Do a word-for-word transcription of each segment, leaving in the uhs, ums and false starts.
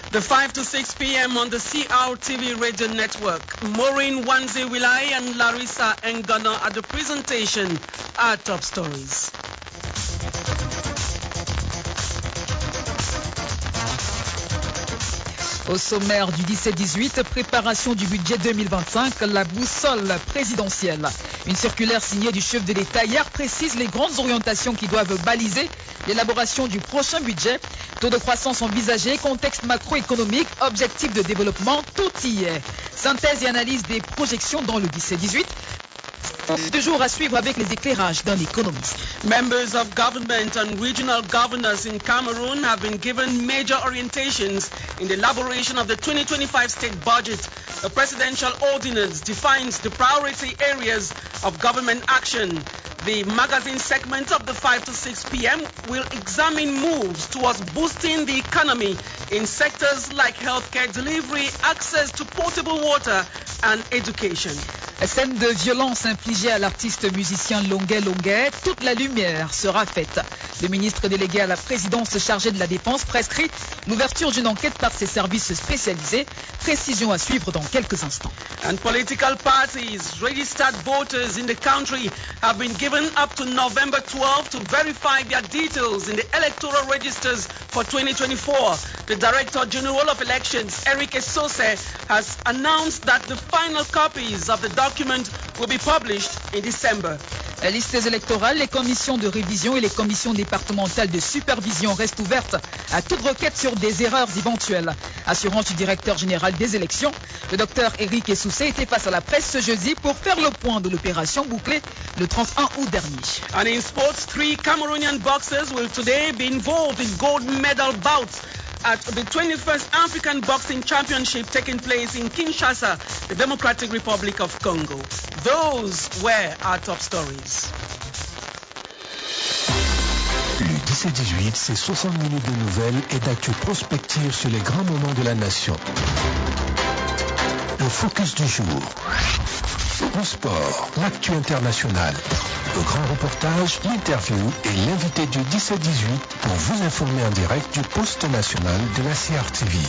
The five to six p m on the C R T V radio network. Maureen Wanze Wilai and Larissa Ngana at the presentation are top stories. Au sommaire du dix-sept dix-huit, préparation du budget deux mille vingt-cinq, la boussole présidentielle. Une circulaire signée du chef de l'État hier précise les grandes orientations qui doivent baliser l'élaboration du prochain budget. Taux de croissance envisagé, contexte macroéconomique, objectifs de développement, tout y est. Synthèse et analyse des projections dans le dix-sept dix-huit. Deux jours à suivre avec les éclairages d'un économiste. Members of government and regional governors in Cameroon have been given major orientations in the elaboration of the twenty twenty-five state budget. The presidential ordinance defines the priority areas of government action. The magazine segment of the five to six p m will examine moves towards boosting the economy in sectors like healthcare delivery, access to potable water and education. Scène de violence infligée à l'artiste musicien Longuet Longuet, toute la lumière sera faite. Le ministre délégué à la présidence chargé de la défense prescrit l'ouverture d'une enquête par ses services spécialisés. Précision à suivre dans quelques instants. And political parties, registered voters in the country have been given up to November twelfth to verify their details in the electoral registers for twenty twenty-four. The Director General of Elections, Eric Esose, has announced that the final copies of the document will be published in December. Les listes électorales, les commissions de révision et les commissions départementales de supervision restent ouvertes à toute requête sur des erreurs éventuelles. Assurance du directeur général des élections, le docteur Eric Essoussé était face à la presse ce jeudi pour faire le point de l'opération bouclée le trente et un août dernier. And in sports, three Cameroonian boxers will today be involved in gold medal bouts at the twenty-first African Boxing Championship taking place in Kinshasa, the Democratic Republic of Congo. Those were our top stories. Le dix-sept dix-huit, c'est soixante minutes de nouvelles et d'actu prospective sur les grands moments de la nation. Le focus du jour. Le sport, l'actu international. Le grand reportage, l'interview et l'invité du dix-sept dix-huit pour vous informer en direct du poste national de la C R T V.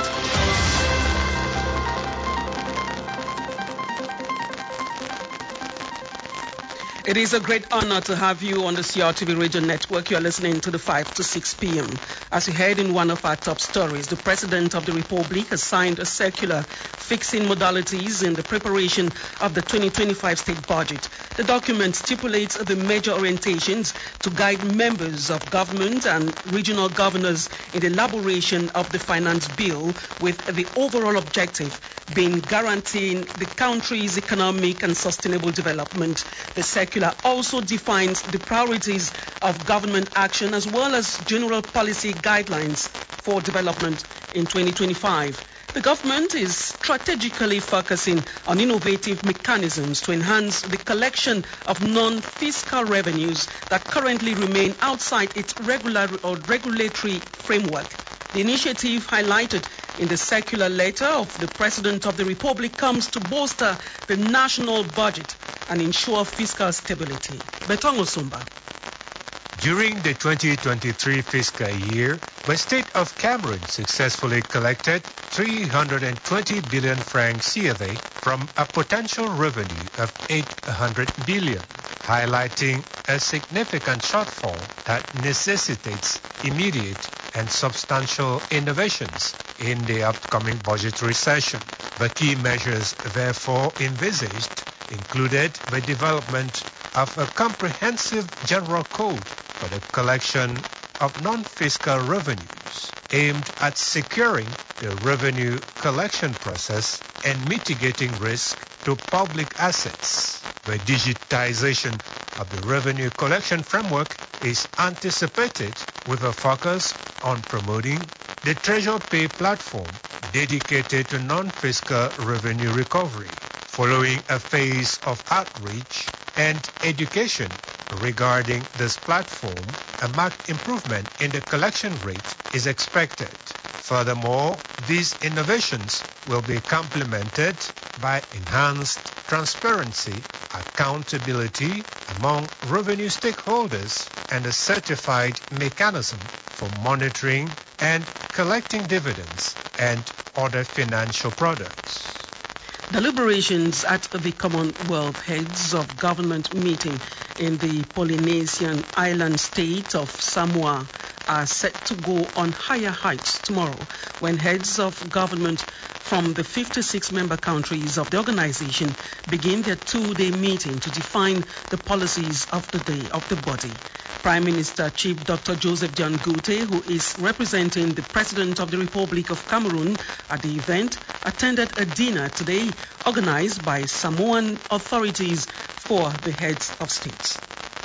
It is a great honor to have you on the C R T V Radio Network. You are listening to the five to six p m As you heard in one of our top stories, the President of the Republic has signed a circular fixing modalities in the preparation of the twenty twenty-five state budget. The document stipulates the major orientations to guide members of government and regional governors in the elaboration of the finance bill, with the overall objective being guaranteeing the country's economic and sustainable development. The circular also defines the priorities of government action as well as general policy guidelines for development in twenty twenty-five. The government is strategically focusing on innovative mechanisms to enhance the collection of non-fiscal revenues that currently remain outside its regular or regulatory framework. The initiative highlighted in the circular letter of the President of the Republic comes to bolster the national budget and ensure fiscal stability. Betong Osumba. During the twenty twenty-three fiscal year, the state of Cameroon successfully collected three hundred twenty billion francs C F A from a potential revenue of eight hundred billion, highlighting a significant shortfall that necessitates immediate and substantial innovations in the upcoming budgetary session. The key measures therefore envisaged included the development of a comprehensive general code for the collection of non-fiscal revenues aimed at securing the revenue collection process and mitigating risk to public assets. The digitization of the revenue collection framework is anticipated with a focus on promoting the Treasure Pay platform dedicated to non-fiscal revenue recovery. Following a phase of outreach and education regarding this platform, a marked improvement in the collection rate is expected. Furthermore, these innovations will be complemented by enhanced transparency accountability among revenue stakeholders, and a certified mechanism for monitoring and collecting dividends and other financial products. Deliberations at the Commonwealth Heads of Government meeting in the Polynesian island state of Samoa are set to go on higher heights tomorrow when heads of government from the fifty-six member countries of the organization begin their two-day meeting to define the policies of the day of the body. Prime Minister Chief Doctor Joseph John Gute, who is representing the President of the Republic of Cameroon at the event, attended a dinner today organized by Samoan authorities for the heads of states.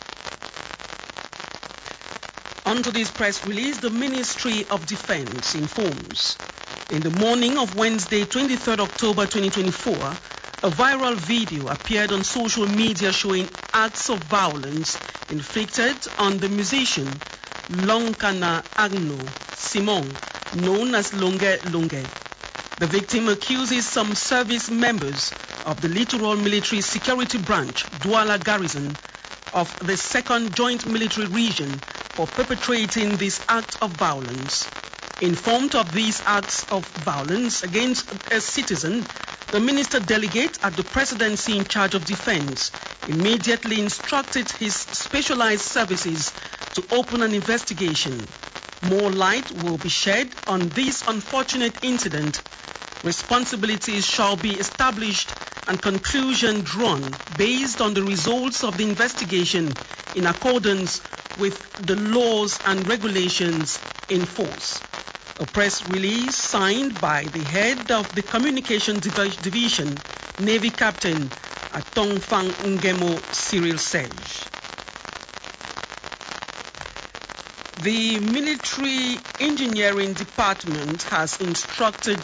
Onto this press release, the Ministry of Defense informs. In the morning of Wednesday, twenty-third October twenty twenty-four, a viral video appeared on social media showing acts of violence inflicted on the musician Lonkana Agno Simon, known as Longe Longe. The victim accuses some service members of the Littoral Military Security Branch, Douala Garrison, of the second Joint Military Region for perpetrating this act of violence. Informed of these acts of violence against a citizen, the minister delegate at the presidency in charge of defense immediately instructed his specialized services to open an investigation. More light will be shed on this unfortunate incident. Responsibilities shall be established and conclusion drawn based on the results of the investigation in accordance with the laws and regulations in force. A press release signed by the head of the Communication Div- Division, Navy Captain Atongfang Ngemo Cyril Serge. The Military Engineering Department has instructed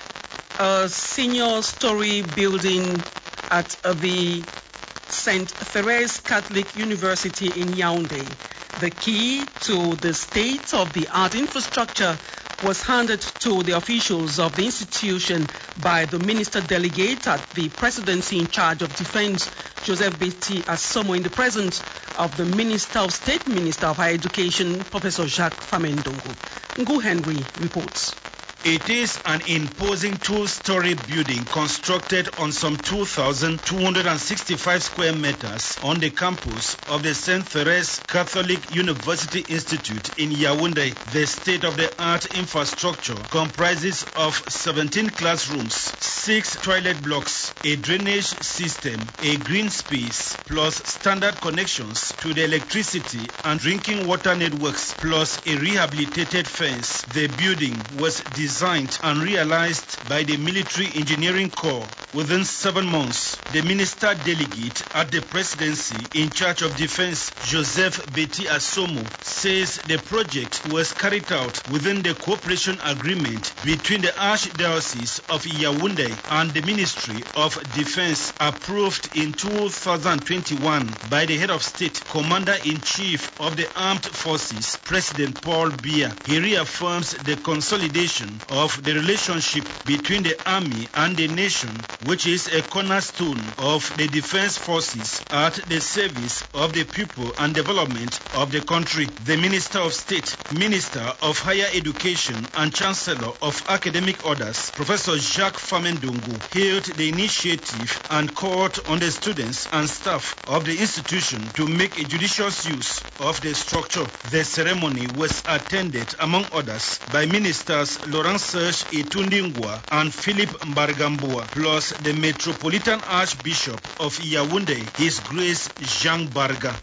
a senior story building at the Saint Therese Catholic University in Yaoundé. The key to the state-of-the-art infrastructure was handed to the officials of the institution by the Minister Delegate at the Presidency in charge of Defense, Joseph Betty Asomo, in the presence of the Minister of State, Minister of Higher Education, Professor Jacques Famendongo. Ngu Henry reports. It is an imposing two-story building constructed on some two thousand two hundred sixty-five square meters on the campus of the Saint Therese Catholic University Institute in Yaoundé. The state-of-the-art infrastructure comprises of seventeen classrooms, six toilet blocks, a drainage system, a green space, plus standard connections to the electricity and drinking water networks, plus a rehabilitated fence. The building was designed Designed and realized by the Military Engineering Corps. Within seven months, the Minister Delegate at the Presidency in charge of Defense, Joseph Betty Asomo, says the project was carried out within the cooperation agreement between the Archdiocese of Yaoundé and the Ministry of Defense, approved in two thousand twenty-one by the Head of State, Commander-in-Chief of the Armed Forces, President Paul Biya. He reaffirms the consolidation of the relationship between the Army and the nation, which is a cornerstone of the defense forces at the service of the people and development of the country. The Minister of State, Minister of Higher Education and Chancellor of Academic Orders, Professor Jacques Famendongo, hailed the initiative and called on the students and staff of the institution to make a judicious use of the structure. The ceremony was attended, among others, by Ministers Laurent Serge Itundingwa and Philip Mbargambua, plus the Metropolitan Archbishop of Yaoundé, His Grace Jean Barga.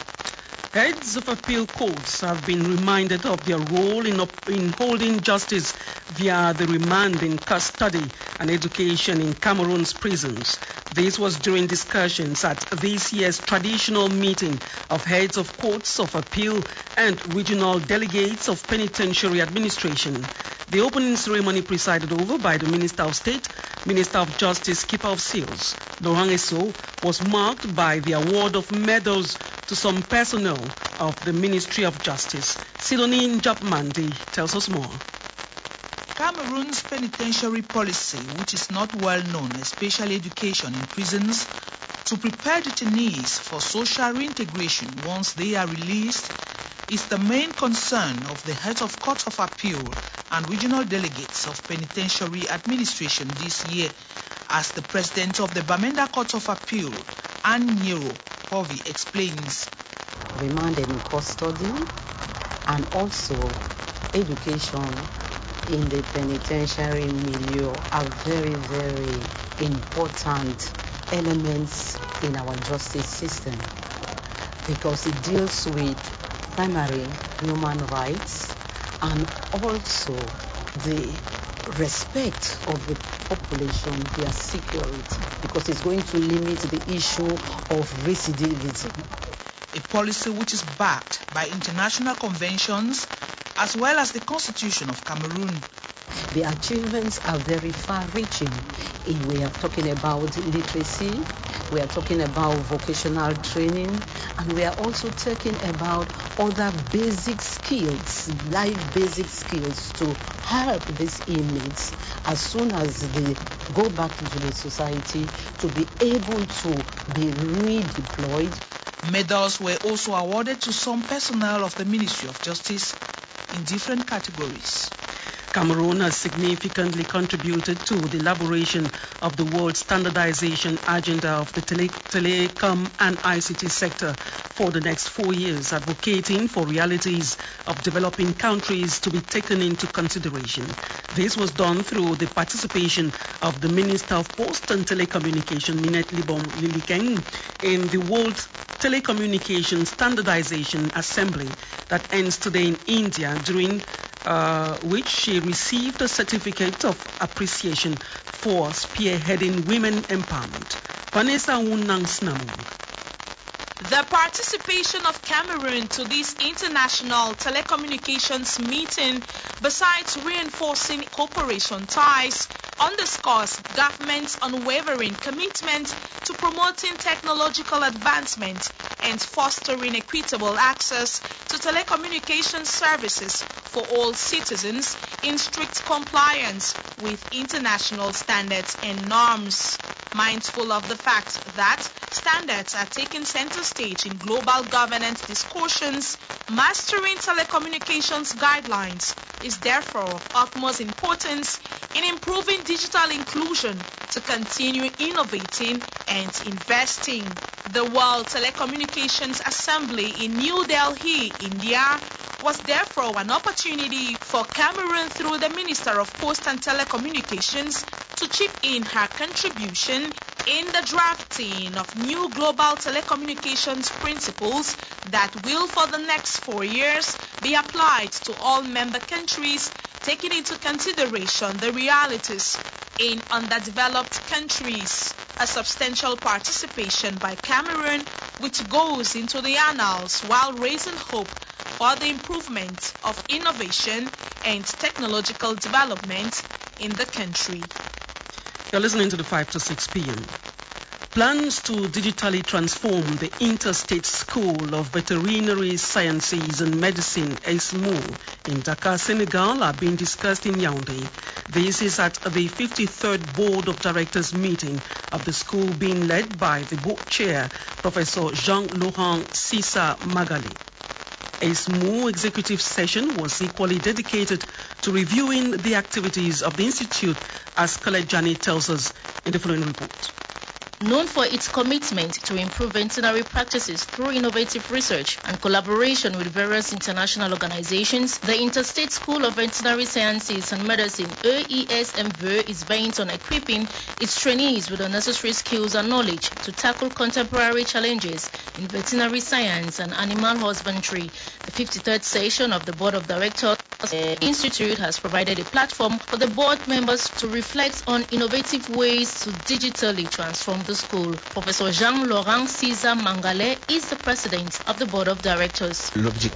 Heads of appeal courts have been reminded of their role in, up, in holding justice via the remand in custody and education in Cameroon's prisons. This was during discussions at this year's traditional meeting of heads of courts of appeal and regional delegates of penitentiary administration. The opening ceremony presided over by the Minister of State, Minister of Justice, Keeper of Seals, Laurent Esso, was marked by the award of medals to some personnel of the Ministry of Justice. Sidonie Njapmandi tells us more. Cameroon's penitentiary policy, which is not well known, especially education in prisons, to prepare detainees for social reintegration once they are released is the main concern of the heads of Court of Appeal and regional delegates of penitentiary administration this year, as the president of the Bamenda Court of Appeal, Ann Nyero Povey, explains. Remand in custody and also education in the penitentiary milieu are very, very important elements in our justice system because it deals with primary human rights and also the respect of the population, their security, because it's going to limit the issue of recidivism. A policy which is backed by international conventions as well as the Constitution of Cameroon. The achievements are very far-reaching. We are talking about literacy, we are talking about vocational training, and we are also talking about other basic skills, life basic skills to help these inmates as soon as they go back into the society to be able to be redeployed. Medals were also awarded to some personnel of the Ministry of Justice in different categories. Cameroon has significantly contributed to the elaboration of the world standardization agenda of the tele telecom and I C T sector for the next four years, advocating for realities of developing countries to be taken into consideration. This was done through the participation of the Minister of Post and Telecommunication, Ninette Libon Lilikeng, in the World Telecommunication Standardization Assembly that ends today in India, during uh, which she received a certificate of appreciation for spearheading women empowerment. Vanessa Wunang Snamung. The participation of Cameroon to this international telecommunications meeting, besides reinforcing cooperation ties, underscores government's unwavering commitment to promoting technological advancement and fostering equitable access to telecommunications services for all citizens in strict compliance with international standards and norms. Mindful of the fact that standards are taking center stage in global governance discussions, mastering telecommunications guidelines is therefore of utmost importance in improving digital inclusion to continue innovating and investing. The World Telecommunications Assembly in New Delhi, India, was therefore an opportunity for Cameroon through the Minister of Post and Telecommunications to chip in her contribution in the drafting of new global telecommunications principles that will for the next four years be applied to all member countries, taking into consideration the realities in underdeveloped countries. A substantial participation by Cameroon, which goes into the annals while raising hope for the improvement of innovation and technological development in the country. You're listening to the five to six p m Plans to digitally transform the Interstate School of Veterinary Sciences and Medicine, E S M U, in Dakar, Senegal, are being discussed in Yaoundé. This is at the fifty-third Board of Directors meeting of the school, being led by the board chair, Professor Jean-Laurent Sissa Magali. E S M U executive session was equally dedicated to reviewing the activities of the institute, as Khaled Jani tells us in the following report. Known for its commitment to improve veterinary practices through innovative research and collaboration with various international organizations, the Interstate School of Veterinary Sciences and Medicine, E I S M V, is bent on equipping its trainees with the necessary skills and knowledge to tackle contemporary challenges in veterinary science and animal husbandry. The fifty-third session of the Board of Directors of the Institute has provided a platform for the board members to reflect on innovative ways to digitally transform the school. Professor Jean-Laurent Sissa Magali is the president of the Board of Directors.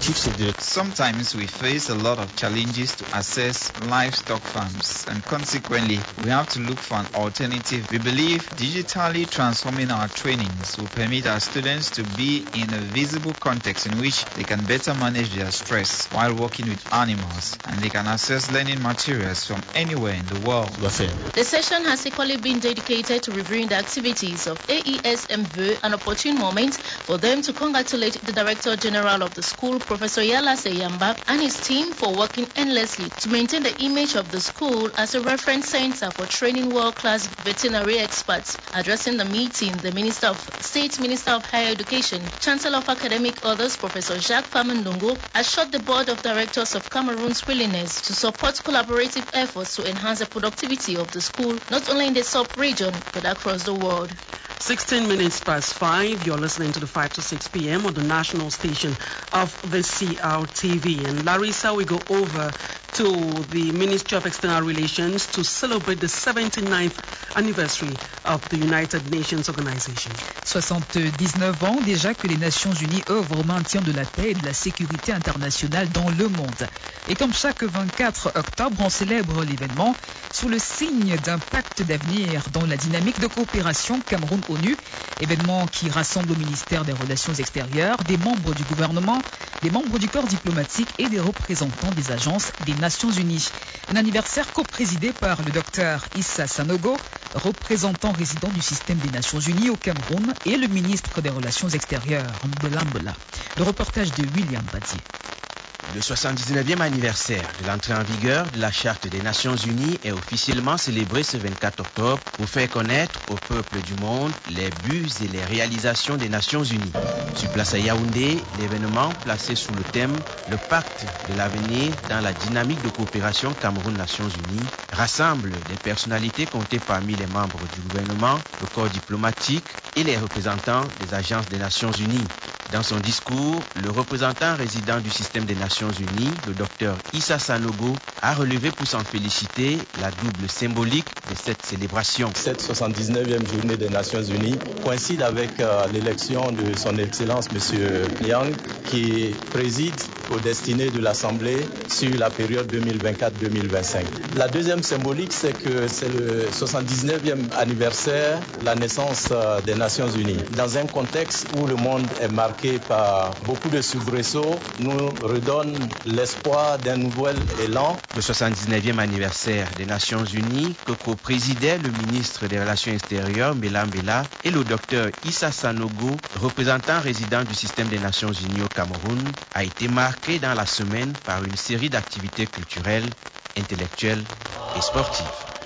Sometimes we face a lot of challenges to access livestock farms, and consequently we have to look for an alternative. We believe digitally transforming our trainings will permit our students to be in a visible context in which they can better manage their stress while working with animals platforms, and they can access learning materials from anywhere in the world. The session has equally been dedicated to reviewing the activities of A E S M V, an opportune moment for them to congratulate the Director General of the school, Professor Yala Seyamba, and his team for working endlessly to maintain the image of the school as a reference center for training world-class veterinary experts. Addressing the meeting, the Minister of State Minister of Higher Education, Chancellor of Academic Orders, Professor Jacques Famandongo, assured the Board of Directors of Cameroon's willingness to support collaborative efforts to enhance the productivity of the school, not only in the sub-region, but across the world. sixteen minutes past five, you're listening to the five to six p m on the national station of the C R T V. And Larissa, we go over to the Ministry of External Relations to celebrate the seventy-ninth anniversary of the United Nations Organization. soixante-dix-neuf ans déjà que les Nations Unies œuvrent au maintien de la paix et de la sécurité internationale dans le monde. Et comme chaque vingt-quatre octobre, on célèbre l'événement sous le signe d'un pacte d'avenir dans la dynamique de coopération Cameroun-ONU, événement qui rassemble au ministère des Relations extérieures des membres du gouvernement, des membres du corps diplomatique et des représentants des agences des Nations Unies. Un anniversaire co-présidé par le docteur Issa Sanogo, représentant résident du système des Nations Unies au Cameroun, et le ministre des Relations extérieures, Mbola Mbola. Le reportage de William Badier. Le soixante-dix-neuvième anniversaire de l'entrée en vigueur de la Charte des Nations Unies est officiellement célébré ce vingt-quatre octobre pour faire connaître au peuple du monde les buts et les réalisations des Nations Unies. Sur place à Yaoundé, l'événement placé sous le thème « Le pacte de l'avenir dans la dynamique de coopération Cameroun-Nations Unies » rassemble des personnalités comptées parmi les membres du gouvernement, le corps diplomatique et les représentants des agences des Nations Unies. Dans son discours, le représentant résident du système des Nations Unies, le docteur Issa Sanogo, a relevé pour s'en féliciter la double symbolique de cette célébration. Cette soixante-dix-neuvième journée des Nations Unies coïncide avec euh, l'élection de son Excellence M. Yang, qui préside aux destinées de l'Assemblée sur la période deux mille vingt-quatre deux mille vingt-cinq. La deuxième symbolique, c'est que c'est le soixante-dix-neuvième anniversaire de la naissance euh, des Nations Unies. Dans un contexte où le monde est marqué par beaucoup de soubresauts, nous redonne l'espoir d'un nouvel élan. Le soixante-dix-neuvième anniversaire des Nations Unies que co-présidaient le ministre des Relations extérieures, Mbola Mbola, et le docteur Issa Sanogo, représentant résident du système des Nations Unies au Cameroun, a été marqué dans la semaine par une série d'activités culturelles, intellectuelles et sportives.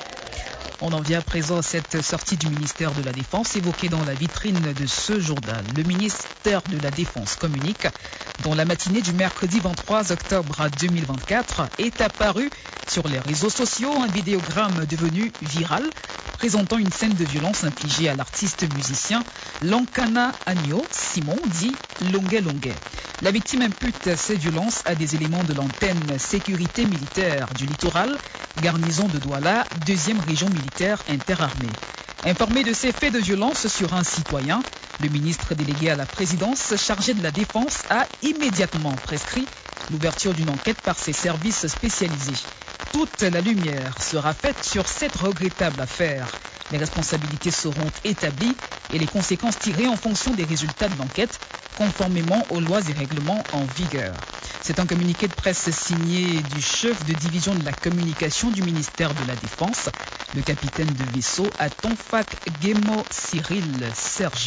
On en vient à présent à cette sortie du ministère de la Défense évoquée dans la vitrine de ce journal. Le ministère de la Défense communique dans la matinée du mercredi vingt-trois octobre deux mille vingt-quatre est apparu sur les réseaux sociaux un vidéogramme devenu viral présentant une scène de violence infligée à l'artiste musicien Lankana Agno Simon dit Longue Longue. La victime impute ces violences à des éléments de l'antenne sécurité militaire du littoral, garnison de Douala, deuxième région militaire interarmée. Informé de ces faits de violence sur un citoyen, le ministre délégué à la présidence chargé de la défense a immédiatement prescrit l'ouverture d'une enquête par ses services spécialisés. Toute la lumière sera faite sur cette regrettable affaire. Les responsabilités seront établies et les conséquences tirées en fonction des résultats de l'enquête, conformément aux lois et règlements en vigueur. C'est un communiqué de presse signé du chef de division de la communication du ministère de la Défense, le capitaine de vaisseau à Tonfac Guémo Cyril Serge.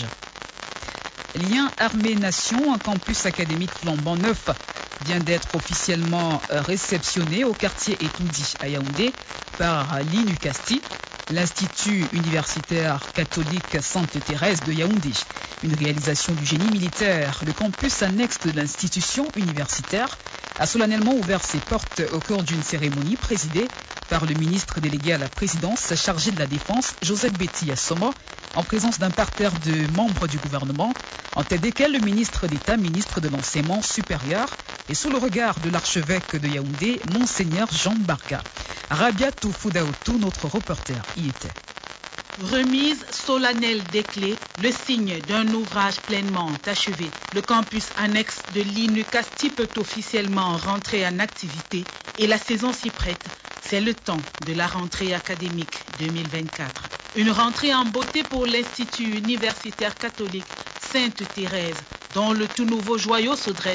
Lien armée-nation, un campus académique flambant neuf vient d'être officiellement réceptionné au quartier Etoudi à Yaoundé par l'I N U C A S T I, l'Institut universitaire catholique Sainte-Thérèse de Yaoundé. Une réalisation du génie militaire, le campus annexe de l'institution universitaire a solennellement ouvert ses portes au cours d'une cérémonie présidée par le ministre délégué à la présidence chargé de la défense, Joseph Betty Assomo, en présence d'un parterre de membres du gouvernement, en tête desquels le ministre d'État, ministre de l'Enseignement supérieur, et sous le regard de l'archevêque de Yaoundé, Monseigneur Jean Barka. Rabiatou Foudaoutou, notre reporter, y était. Remise solennelle des clés, le signe d'un ouvrage pleinement achevé. Le campus annexe de l'I N U C A S T I peut officiellement rentrer en activité et la saison s'y prête. C'est le temps de la rentrée académique deux mille vingt-quatre. Une rentrée en beauté pour l'Institut universitaire catholique Sainte-Thérèse, dont le tout nouveau joyau se dresse,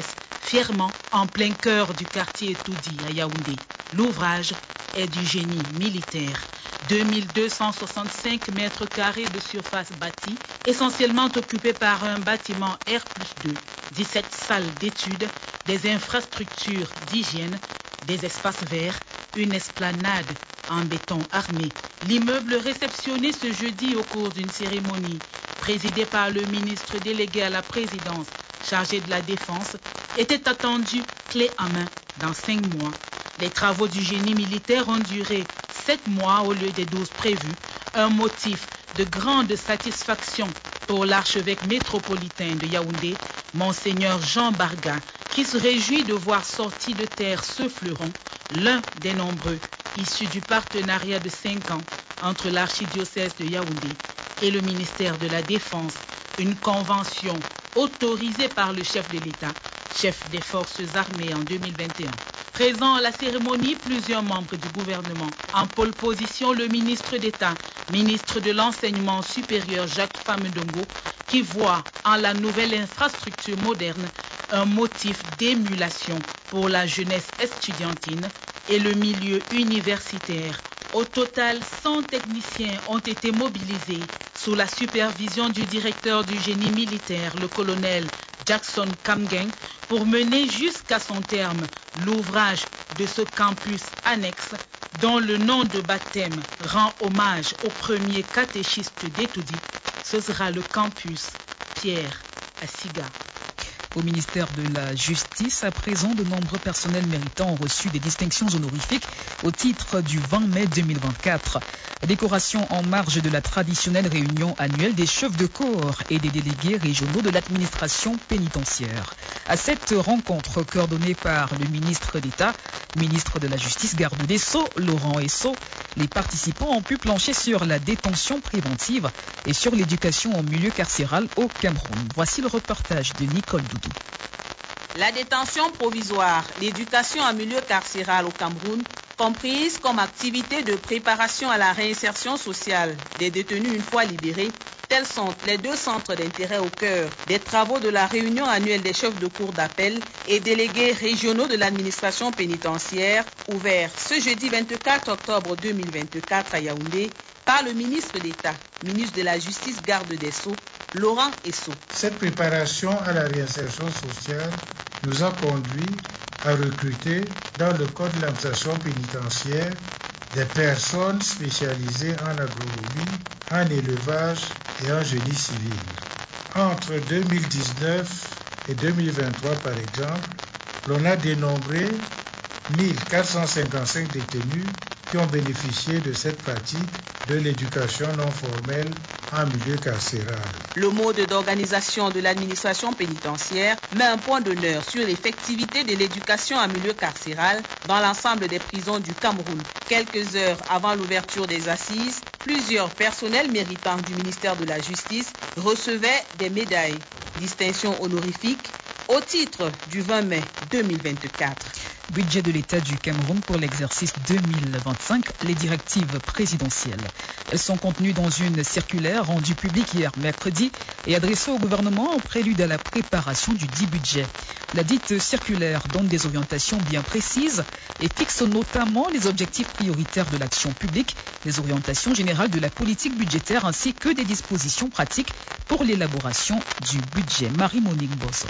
fièrement en plein cœur du quartier Toudi à Yaoundé. L'ouvrage est du génie militaire. deux mille deux cent soixante-cinq mètres carrés de surface bâtie, essentiellement occupés par un bâtiment R plus deux, dix-sept salles d'études, des infrastructures d'hygiène, des espaces verts, une esplanade en béton armé. L'immeuble réceptionné ce jeudi au cours d'une cérémonie présidée par le ministre délégué à la présidence chargé de la défense était attendu clé en main dans cinq mois. Les travaux du génie militaire ont duré sept mois au lieu des douze prévus, un motif de grande satisfaction pour l'archevêque métropolitain de Yaoundé, Monseigneur Jean Barga, qui se réjouit de voir sorti de terre ce fleuron, l'un des nombreux issus du partenariat de cinq ans entre l'archidiocèse de Yaoundé et le ministère de la Défense, une convention autorisée par le chef de l'État, chef des forces armées en deux mille vingt et un. Présent à la cérémonie, plusieurs membres du gouvernement. En pole position, le ministre d'État, ministre de l'Enseignement supérieur Jacques Famedongo, qui voit en la nouvelle infrastructure moderne un motif d'émulation pour la jeunesse estudiantine et le milieu universitaire. Au total, cent techniciens ont été mobilisés sous la supervision du directeur du génie militaire, le colonel Jackson Kamgen, pour mener jusqu'à son terme l'ouvrage de ce campus annexe dont le nom de baptême rend hommage au premier catéchiste d'Etoudi. Ce sera le campus Pierre à Siga. Au ministère de la Justice, à présent, de nombreux personnels méritants ont reçu des distinctions honorifiques au titre du vingt mai deux mille vingt-quatre. Décoration en marge de la traditionnelle réunion annuelle des chefs de corps et des délégués régionaux de l'administration pénitentiaire. À cette rencontre coordonnée par le ministre d'État, ministre de la Justice, garde des Sceaux, Laurent Esso, les participants ont pu plancher sur la détention préventive et sur l'éducation en milieu carcéral au Cameroun. Voici le reportage de Nicole Doudou. La détention provisoire, l'éducation en milieu carcéral au Cameroun, comprise comme activité de préparation à la réinsertion sociale des détenus une fois libérés, tels sont les deux centres d'intérêt au cœur des travaux de la réunion annuelle des chefs de cour d'appel et délégués régionaux de l'administration pénitentiaire, ouvert ce jeudi vingt-quatre octobre deux mille vingt-quatre à Yaoundé par le ministre d'État, ministre de la Justice, garde des Sceaux, Laurent Esso. Cette préparation à la réinsertion sociale nous a conduit à recruter dans le code de l'administration pénitentiaire des personnes spécialisées en agronomie, en élevage et en génie civil. Entre deux mille dix-neuf et deux mille vingt-trois, par exemple, l'on a dénombré mille quatre cent cinquante-cinq détenus qui ont bénéficié de cette pratique de l'éducation non formelle en milieu carcéral. Le mode d'organisation de l'administration pénitentiaire met un point d'honneur sur l'effectivité de l'éducation en milieu carcéral dans l'ensemble des prisons du Cameroun. Quelques heures avant l'ouverture des assises, plusieurs personnels méritants du ministère de la Justice recevaient des médailles, distinctions honorifiques au titre du vingt mai deux mille vingt-quatre. Budget de l'État du Cameroun pour l'exercice deux mille vingt-cinq, les directives présidentielles. Elles sont contenues dans une circulaire rendue publique hier mercredi et adressée au gouvernement en prélude à la préparation du dit budget. La dite circulaire donne des orientations bien précises et fixe notamment les objectifs prioritaires de l'action publique, les orientations générales de la politique budgétaire ainsi que des dispositions pratiques pour l'élaboration du budget. Marie-Monique Bosso.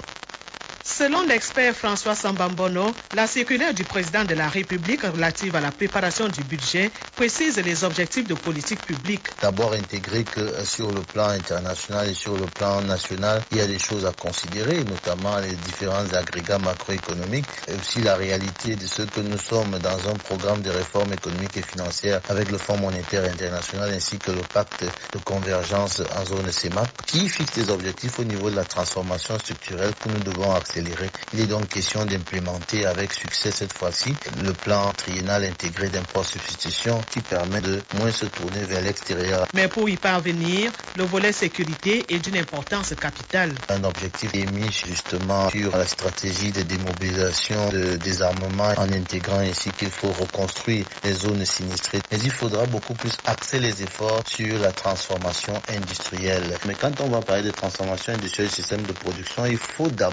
Selon l'expert François Sambambono, la circulaire du président de la République relative à la préparation du budget précise les objectifs de politique publique. D'abord intégrer que sur le plan international et sur le plan national, il y a des choses à considérer, notamment les différents agrégats macroéconomiques et aussi la réalité de ce que nous sommes dans un programme de réforme économique et financière avec le Fonds monétaire international ainsi que le pacte de convergence en zone C E M A P qui fixe des objectifs au niveau de la transformation structurelle que nous devons accélérer. Il est donc question d'implémenter avec succès cette fois-ci le plan triennal intégré d'impôt substitution qui permet de moins se tourner vers l'extérieur. Mais pour y parvenir, le volet sécurité est d'une importance capitale. Un objectif est mis justement sur la stratégie de démobilisation, de désarmement en intégrant ainsi qu'il faut reconstruire les zones sinistrées. Mais il faudra beaucoup plus axer les efforts sur la transformation industrielle. Mais quand on va parler de transformation industrielle du système de production, il faut d'abord commencer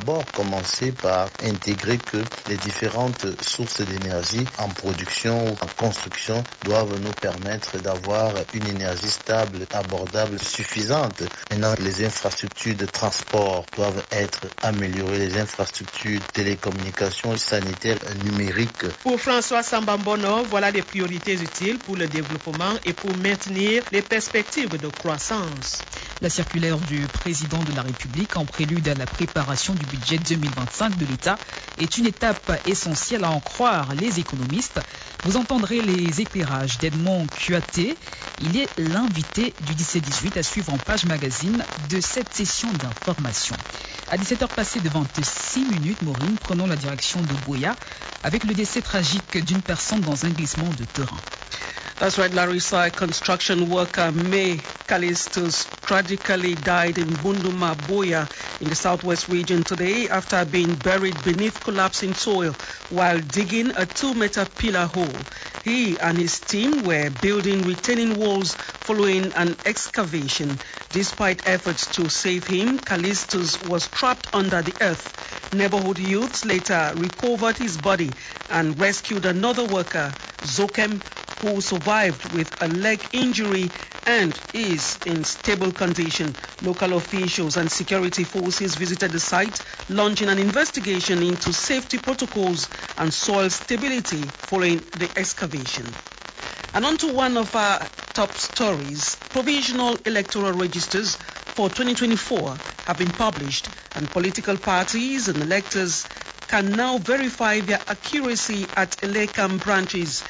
commencer par intégrer que les différentes sources d'énergie en production ou en construction doivent nous permettre d'avoir une énergie stable, abordable, suffisante. Maintenant, les infrastructures de transport doivent être améliorées, les infrastructures de télécommunications, sanitaires, numériques. Pour François Sambambono, voilà des priorités utiles pour le développement et pour maintenir les perspectives de croissance. La circulaire du président de la République en prélude à la préparation du budget deux mille vingt-cinq de l'État est une étape essentielle à en croire les économistes. Vous entendrez les éclairages d'Edmond Cuaté. Il est l'invité du dix-sept dix-huit à suivre en page magazine de cette session d'information. À dix-sept heures passées de vingt-six minutes, Maureen, prenons la direction de Boya avec le décès tragique d'une personne dans un glissement de terrain. That's right, Larissa. Construction worker May Kalistus tragically died in Bunduma, Boya, in the southwest region today after being buried beneath collapsing soil while digging a two-meter pillar hole. He and his team were building retaining walls following an excavation. Despite efforts to save him, Kalistus was trapped under the earth. Neighborhood youths later recovered his body and rescued another worker, Zokem, who survived with a leg injury and is in stable condition. Local officials and security forces visited the site, launching an investigation into safety protocols and soil stability following the excavation. And on to one of our top stories. Provisional electoral registers for twenty twenty-four have been published, and political parties and electors can now verify their accuracy at Elecam branches,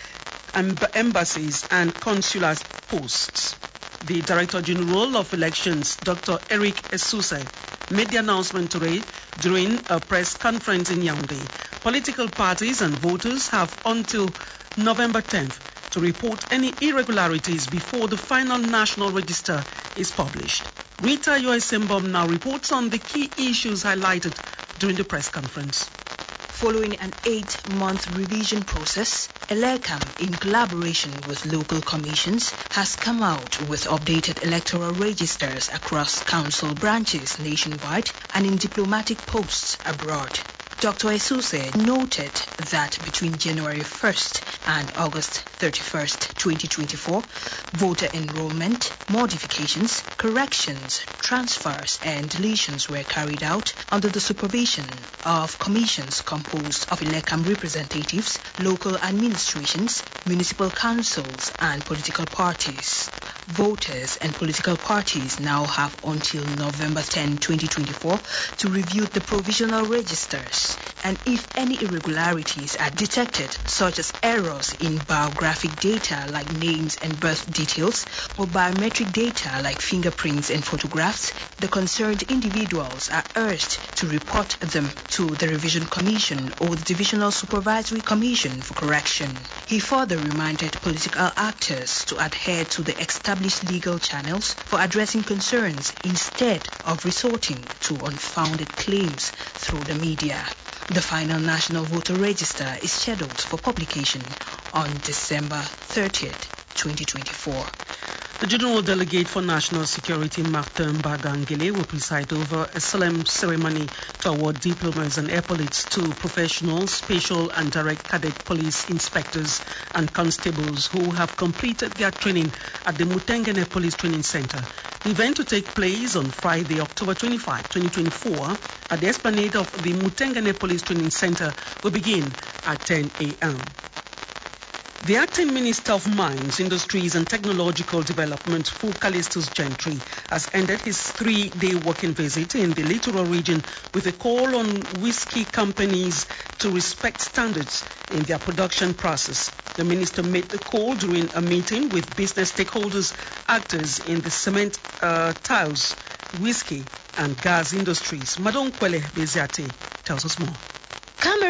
embassies and consular posts. The Director General of Elections, Doctor Eric Esuse, made the announcement today during a press conference in Yaoundé. Political parties and voters have until November tenth to report any irregularities before the final national register is published. Rita Yoesembom now reports on the key issues highlighted during the press conference. Following an eight-month revision process, Elecam, in collaboration with local commissions, has come out with updated electoral registers across council branches nationwide and in diplomatic posts abroad. Doctor Esuse noted that between January first and August thirty-first, twenty twenty-four, voter enrollment, modifications, corrections, transfers, and deletions were carried out under the supervision of commissions composed of Elecam representatives, local administrations, municipal councils, and political parties. Voters and political parties now have until November tenth, twenty twenty-four to review the provisional registers, and if any irregularities are detected, such as errors in biographic data like names and birth details, or biometric data like fingerprints and photographs, the concerned individuals are urged to report them to the Revision Commission or the Divisional Supervisory Commission for correction. He further reminded political actors to adhere to the established legal channels for addressing concerns instead of resorting to unfounded claims through the media. The final National Voter Register is scheduled for publication on December thirtieth, twenty twenty-four. The General Delegate for National Security, Martin Bagangele, will preside over a solemn ceremony to award diplomas and epaulettes to professional, special and direct cadet police inspectors and constables who have completed their training at the Mutengene Police Training Center. The event will take place on Friday, October twenty-fifth, twenty twenty-four at the esplanade of the Mutengene Police Training Center will begin at ten a m The Acting Minister of Mines, Industries and Technological Development, Fu Kalistus Gentry, has ended his three-day working visit in the littoral region with a call on whiskey companies to respect standards in their production process. The minister made the call during a meeting with business stakeholders, actors in the cement, uh, tiles, whiskey and gas industries. Madon Kwele Beziate tells us more. Cameroon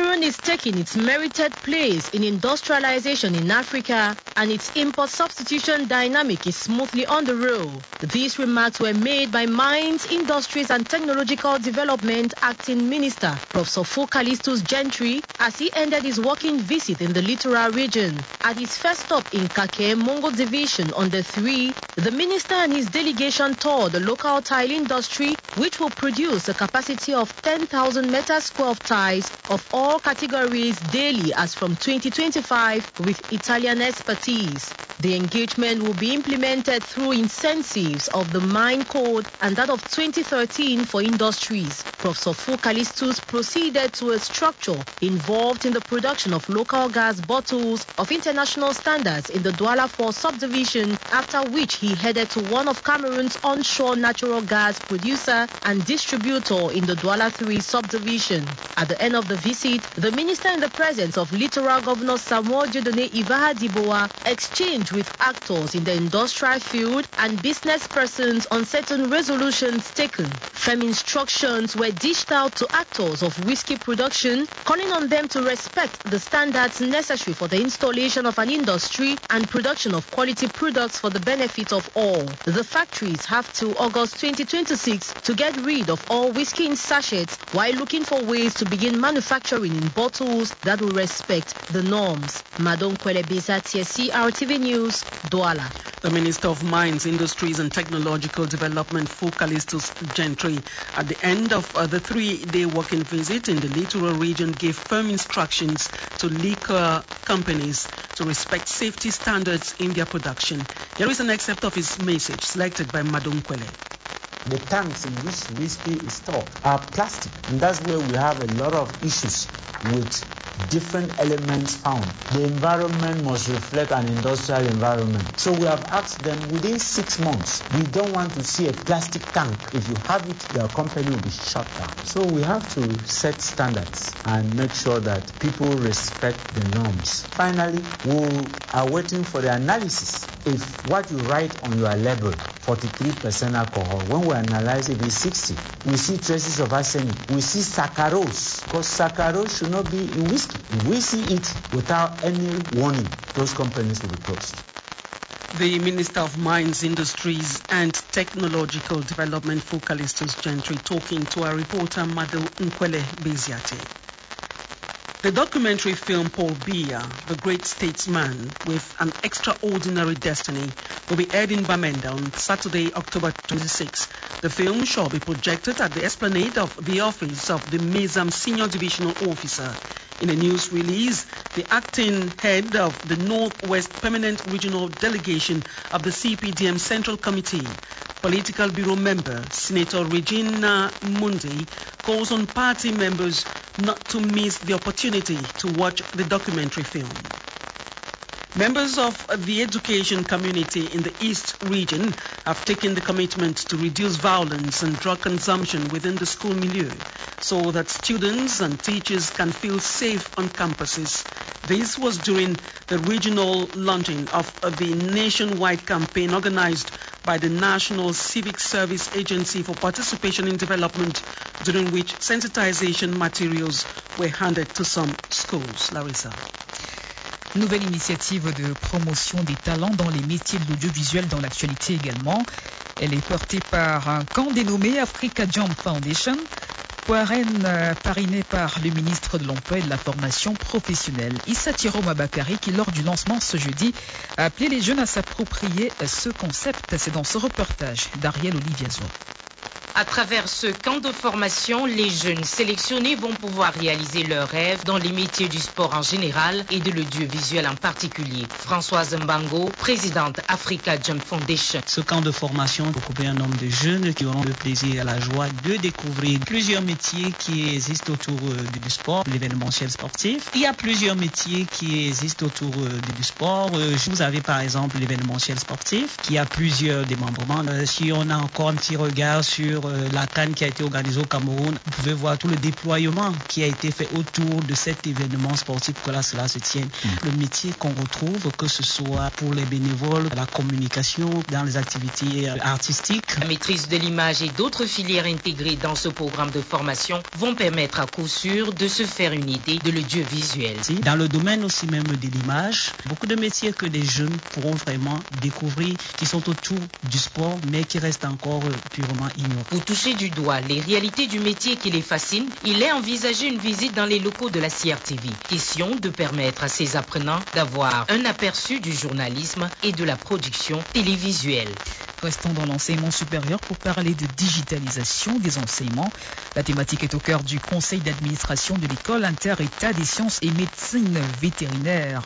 Cameroon is taking its merited place in industrialization in Africa, and its import substitution dynamic is smoothly on the roll. These remarks were made by Mines, Industries and Technological Development Acting Minister Professor Callistus Gentry as he ended his working visit in the littoral region. At his first stop in Kake, Mongo Division on the three, the minister and his delegation toured the local tile industry, which will produce a capacity of ten thousand meters square of tiles of all categories daily as from twenty twenty-five with Italian expertise. The engagement will be implemented through incentives of the Mine Code and that of twenty thirteen for industries. Professor Callistus proceeded to a structure involved in the production of local gas bottles of international standards in the Douala four subdivision, after which he headed to one of Cameroon's onshore natural gas producer and distributor in the Douala three subdivision. At the end of the visit, the minister in the presence of Littoral Governor Samuel Dieudonné Ivaha Diboa exchanged with actors in the industrial field and business persons on certain resolutions taken. Firm instructions were dished out to actors of whiskey production, calling on them to respect the standards necessary for the installation of an industry and production of quality products for the benefit of all. The factories have till August twenty twenty-six to get rid of all whiskey in sachets while looking for ways to begin manufacturing in bottles that will respect the norms. Madon Kwele Bezati, C R T V News, Douala. The Minister of Mines, Industries and Technological Development, Callistus Gentry, at the end of uh, the three-day working visit in the littoral region, gave firm instructions to liquor companies to respect safety standards in their production. Here is an excerpt of his message selected by Madon Kwele. The tanks in which whiskey is stored are plastic, and that's where we have a lot of issues with different elements found. The environment must reflect an industrial environment. So we have asked them within six months, we don't want to see a plastic tank. If you have it, your company will be shut down. So we have to set standards and make sure that people respect the norms. Finally, we are waiting for the analysis. If what you write on your label, forty-three percent alcohol, when we analyze it, it's sixty. We see traces of arsenic. We see saccharose, because saccharose should not be in whiskey. If we see it without any warning, those companies will be closed. The Minister of Mines, Industries and Technological Development, Callistus Gentry, talking to our reporter Madon Kwele Beziate. The documentary film Paul Biya, The Great Statesman with an Extraordinary Destiny, will be aired in Bamenda on Saturday, October twenty-sixth. The film shall be projected at the esplanade of the office of the Mezam Senior Divisional Officer. In a news release, the acting head of the Northwest Permanent Regional Delegation of the C P D M Central Committee, Political Bureau member Senator Regina Mundi, calls on party members not to miss the opportunity to watch the documentary film. Members of the education community in the East region have taken the commitment to reduce violence and drug consumption within the school milieu so that students and teachers can feel safe on campuses. This was during the regional launching of the nationwide campaign organized by the National Civic Service Agency for Participation in Development, during which sensitization materials were handed to some schools. Larissa. Nouvelle initiative de promotion des talents dans les métiers de l'audiovisuel dans l'actualité également. Elle est portée par un camp dénommé Africa Jump Foundation, parraine parrainée par le ministre de l'Emploi et de la Formation professionnelle, Issa Thiro Mabakari, qui lors du lancement ce jeudi a appelé les jeunes à s'approprier ce concept. C'est dans ce reportage d'Ariel Oliviazo. À travers ce camp de formation, les jeunes sélectionnés vont pouvoir réaliser leurs rêves dans les métiers du sport en général et de l'audiovisuel en particulier. Françoise Mbango, présidente Africa Jump Foundation. Ce camp de formation regroupe un nombre de jeunes qui auront le plaisir et la joie de découvrir plusieurs métiers qui existent autour du sport, l'événementiel sportif. Il y a plusieurs métiers qui existent autour du sport. Vous avez par exemple l'événementiel sportif qui a plusieurs démembrements. Si on a encore un petit regard sur sur euh, la CAN qui a été organisée au Cameroun. Vous pouvez voir tout le déploiement qui a été fait autour de cet événement sportif pour que là, cela se tienne. Mmh. Le métier qu'on retrouve, que ce soit pour les bénévoles, la communication, dans les activités artistiques. La maîtrise de l'image et d'autres filières intégrées dans ce programme de formation vont permettre à coup sûr de se faire une idée de l'audiovisuel. Dans le domaine aussi même de l'image, beaucoup de métiers que les jeunes pourront vraiment découvrir, qui sont autour du sport, mais qui restent encore purement ignorés. Pour toucher du doigt les réalités du métier qui les fascine, il est envisagé une visite dans les locaux de la C R T V. Question de permettre à ces apprenants d'avoir un aperçu du journalisme et de la production télévisuelle. Restons dans l'enseignement supérieur pour parler de digitalisation des enseignements. La thématique est au cœur du conseil d'administration de l'école inter-État des sciences et médecine vétérinaire.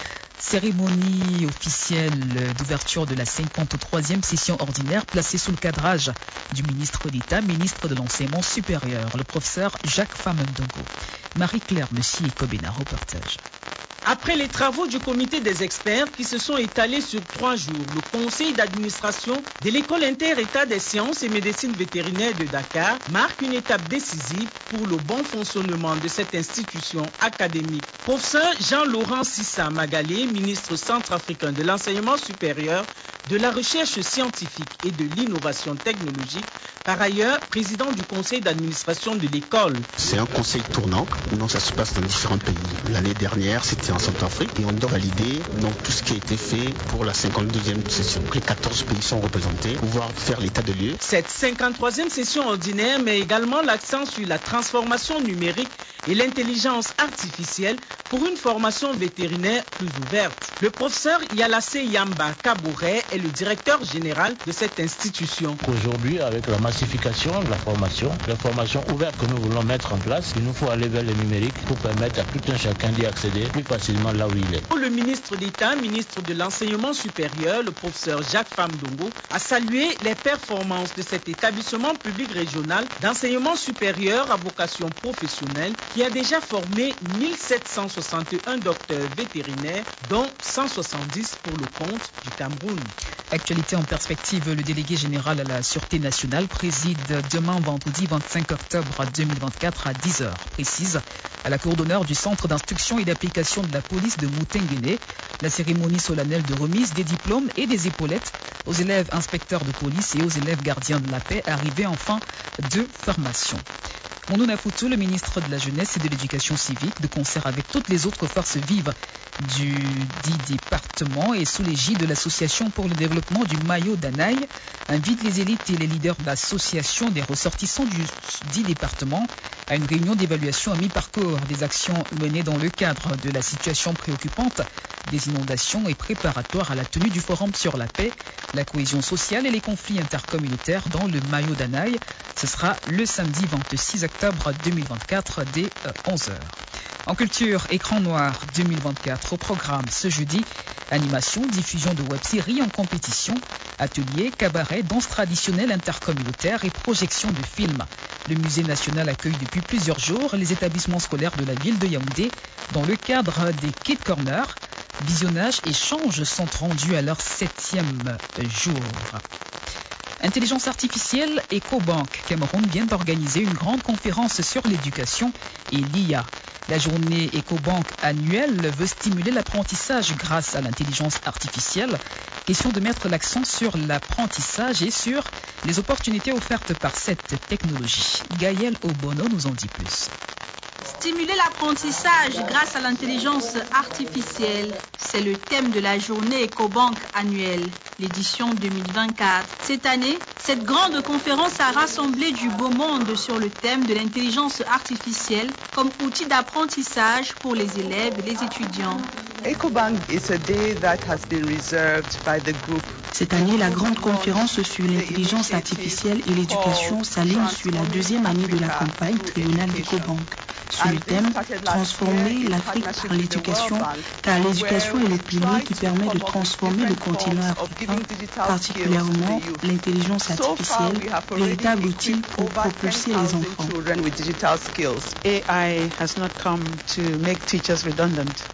Cérémonie officielle d'ouverture de la cinquante-troisième session ordinaire placée sous le cadrage du ministre d'État, ministre de l'enseignement supérieur, le professeur Jacques Famendongo. Marie-Claire Messy et Kobena, reportage. Après les travaux du comité des experts qui se sont étalés sur trois jours, le conseil d'administration de l'école inter-État des sciences et médecine vétérinaire de Dakar marque une étape décisive pour le bon fonctionnement de cette institution académique. Professeur Jean-Laurent Sissa Magalé, ministre centrafricain de l'enseignement supérieur, de la recherche scientifique et de l'innovation technologique, par ailleurs président du conseil d'administration de l'école. C'est un conseil tournant, donc ça se passe dans différents pays. L'année dernière, c'était en Centrafrique et on doit valider donc, tout ce qui a été fait pour la cinquante-deuxième session. Les quatorze pays sont représentés, pouvoir faire l'état de lieu. Cette cinquante-troisième session ordinaire met également l'accent sur la transformation numérique et l'intelligence artificielle pour une formation vétérinaire plus ouverte. Le professeur Yalassé Yamba Kabouret est le directeur général de cette institution. Aujourd'hui, avec la massification de la formation, la formation ouverte que nous voulons mettre en place, il nous faut aller vers le numérique pour permettre à tout un chacun d'y accéder plus facilement là où il est. Pour le ministre d'État, ministre de l'Enseignement supérieur, le professeur Jacques Famendongo, a salué les performances de cet établissement public régional d'enseignement supérieur à vocation professionnelle qui a déjà formé mille sept cent soixante et un docteurs vétérinaires, dont cent soixante-dix pour le compte du Cameroun. Actualité en perspective, le délégué général à la Sûreté nationale préside demain vendredi vingt-cinq octobre deux mille vingt-quatre à dix heures, précise à la cour d'honneur du Centre d'instruction et d'application de la police de Moutenguene, la cérémonie solennelle de remise des diplômes et des épaulettes aux élèves inspecteurs de police et aux élèves gardiens de la paix arrivés en fin de formation. Mondouna Foutou, le ministre de la Jeunesse et de l'Éducation civique, de concert avec toutes les autres forces vives du dit département et sous l'égide de l'Association pour le développement du Mayo d'Anaï, invite les élites et les leaders de l'association des ressortissants du dit département à une réunion d'évaluation à mi-parcours des actions menées dans le cadre de la situation préoccupante des inondations et préparatoire à la tenue du forum sur la paix, la cohésion sociale et les conflits intercommunautaires dans le Mayo d'Anaï. Ce sera le samedi vingt-six octobre deux mille vingt-quatre dès onze heures. En culture, écran noir deux mille vingt-quatre au programme ce jeudi, animation, diffusion de web-séries en compétition, ateliers, cabarets, danse traditionnelle intercommunautaire et projection de films. Le musée national accueille depuis plusieurs jours les établissements scolaires de la ville de Yaoundé dans le cadre des Kid Corner. Visionnage et échanges sont rendus à leur septième jour. Intelligence artificielle, EcoBank Cameroun vient d'organiser une grande conférence sur l'éducation et l'I A. La journée EcoBank annuelle veut stimuler l'apprentissage grâce à l'intelligence artificielle. Question de mettre l'accent sur l'apprentissage et sur les opportunités offertes par cette technologie. Gaël Obono nous en dit plus. Stimuler l'apprentissage grâce à l'intelligence artificielle, c'est le thème de la journée EcoBank annuelle, l'édition deux mille vingt-quatre. Cette année, cette grande conférence a rassemblé du beau monde sur le thème de l'intelligence artificielle comme outil d'apprentissage pour les élèves et les étudiants. EcoBank is a day that has been reserved by the group. Cette année, la grande conférence sur l'intelligence artificielle et l'éducation s'aligne sur la deuxième année de la campagne triennale d'EcoBank. Sur le thème « Transformer l'Afrique par l'éducation », car l'éducation est le pilier qui permet de transformer le continent africain, particulièrement l'intelligence artificielle, véritable outil pour propulser les enfants. A I has not come to make teachers redundant.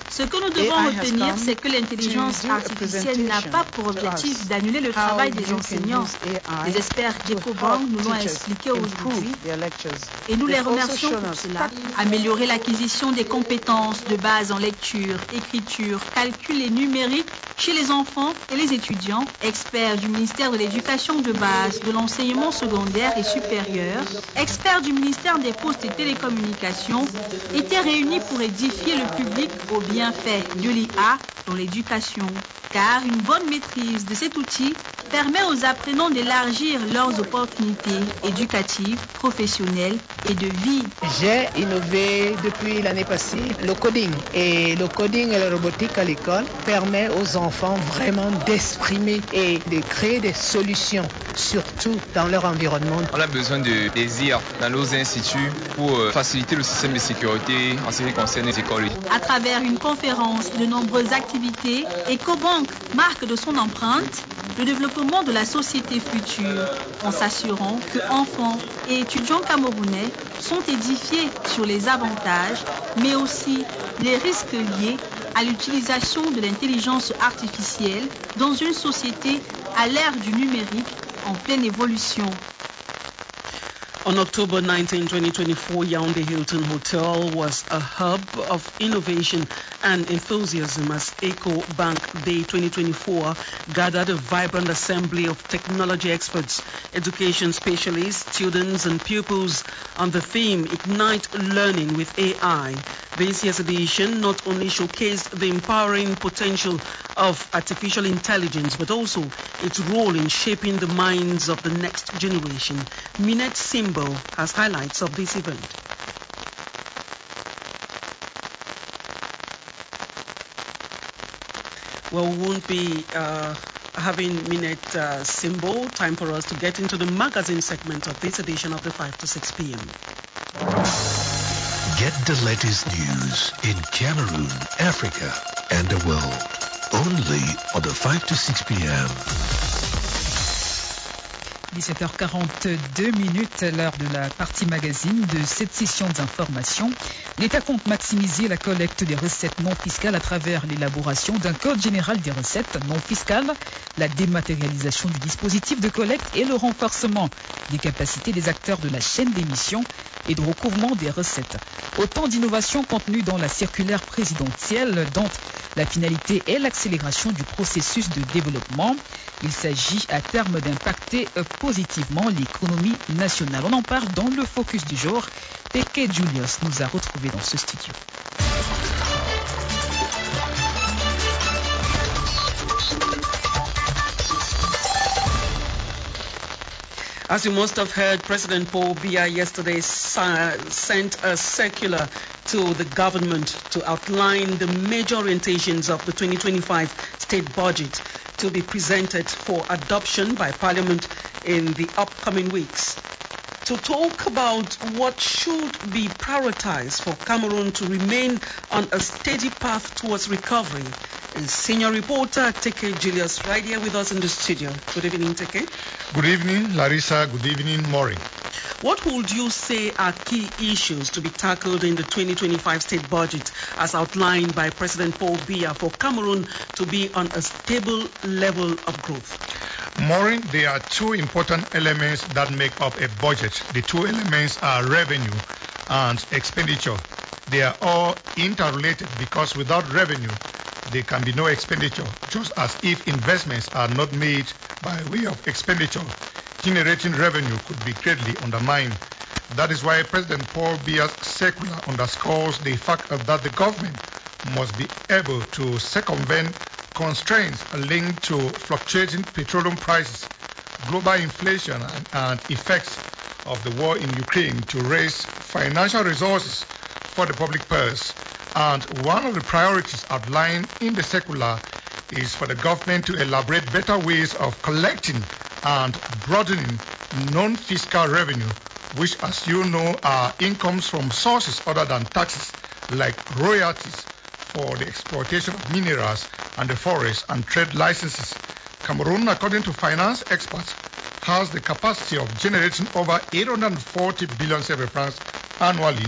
Ce que nous devons retenir, c'est que l'intelligence artificielle n'a pas pour objectif d'annuler le travail des enseignants. Les experts d'EcoBank nous l'ont expliqué aujourd'hui et nous les remercions pour cela. Améliorer l'acquisition des compétences de base en lecture, écriture, calcul et numérique chez les enfants et les étudiants. Experts du ministère de l'Éducation de base, de l'enseignement secondaire et supérieur, experts du ministère des Postes et Télécommunications étaient réunis pour édifier le public au bienfait de l'I A dans l'éducation. Car une bonne maîtrise de cet outil permet aux apprenants d'élargir leurs opportunités éducatives, professionnelles et de vie. J'ai innové depuis l'année passée le coding. Et le coding et la robotique à l'école permet aux enfants vraiment d'exprimer et de créer des solutions, surtout dans leur environnement. On a besoin de désir dans nos instituts pour faciliter le système de sécurité en ce qui concerne les écoles. À travers une conférence de nombreuses activités, EcoBank marque de son empreinte le développement de la société future en s'assurant que enfants et étudiants camerounais sont édifiés sur les avantages mais aussi les risques liés à l'utilisation de l'intelligence artificielle dans une société à l'ère du numérique en pleine évolution. On October nineteenth, twenty twenty-four, Yaoundé Hilton Hotel was a hub of innovation and enthusiasm as EcoBank Day twenty twenty-four gathered a vibrant assembly of technology experts, education specialists, students and pupils on the theme Ignite Learning with A I. This year's edition not only showcased the empowering potential of artificial intelligence, but also its role in shaping the minds of the next generation. Minette Simbo has highlights of this event. Well, we won't be uh, having Minette uh, Simbo. Time for us to get into the magazine segment of this edition of the five to six p m Get the latest news in Cameroon, Africa, and the world. Only on the five to six p m dix-sept heures quarante-deux minutes, l'heure de la partie magazine de cette session d'information. L'État compte maximiser la collecte des recettes non fiscales à travers l'élaboration d'un code général des recettes non fiscales, la dématérialisation du dispositif de collecte et le renforcement des capacités des acteurs de la chaîne d'émission et de recouvrement des recettes. Autant d'innovations contenues dans la circulaire présidentielle dont la finalité est l'accélération du processus de développement. Il s'agit à terme d'impacter positivement l'économie nationale. On en parle dans le focus du jour. Teke Julius nous a retrouvés dans ce studio. As you must have heard, President Paul Biya yesterday sent a circular to the government to outline the major orientations of the twenty twenty-five state budget to be presented for adoption by Parliament in the upcoming weeks. To talk about what should be prioritized for Cameroon to remain on a steady path towards recovery is senior reporter Teke Julius right here with us in the studio. Good evening, Teke. Good evening, Larissa. Good evening, Maureen. What would you say are key issues to be tackled in the twenty twenty-five state budget as outlined by President Paul Biya for Cameroon to be on a stable level of growth? Maureen, there are two important elements that make up a budget. The two elements are revenue and expenditure. They are all interrelated because without revenue, there can be no expenditure, just as if investments are not made by way of expenditure, generating revenue could be greatly undermined. That is why President Paul Biya's circular underscores the fact that the government must be able to circumvent constraints linked to fluctuating petroleum prices, global inflation, and, and effects of the war in Ukraine to raise financial resources for the public purse. And one of the priorities outlined in the circular is for the government to elaborate better ways of collecting and broadening non-fiscal revenue, which, as you know, are incomes from sources other than taxes, like royalties for the exploitation of minerals and the forest and trade licenses. Cameroon, according to finance experts, has the capacity of generating over eight hundred forty billion cedi francs annually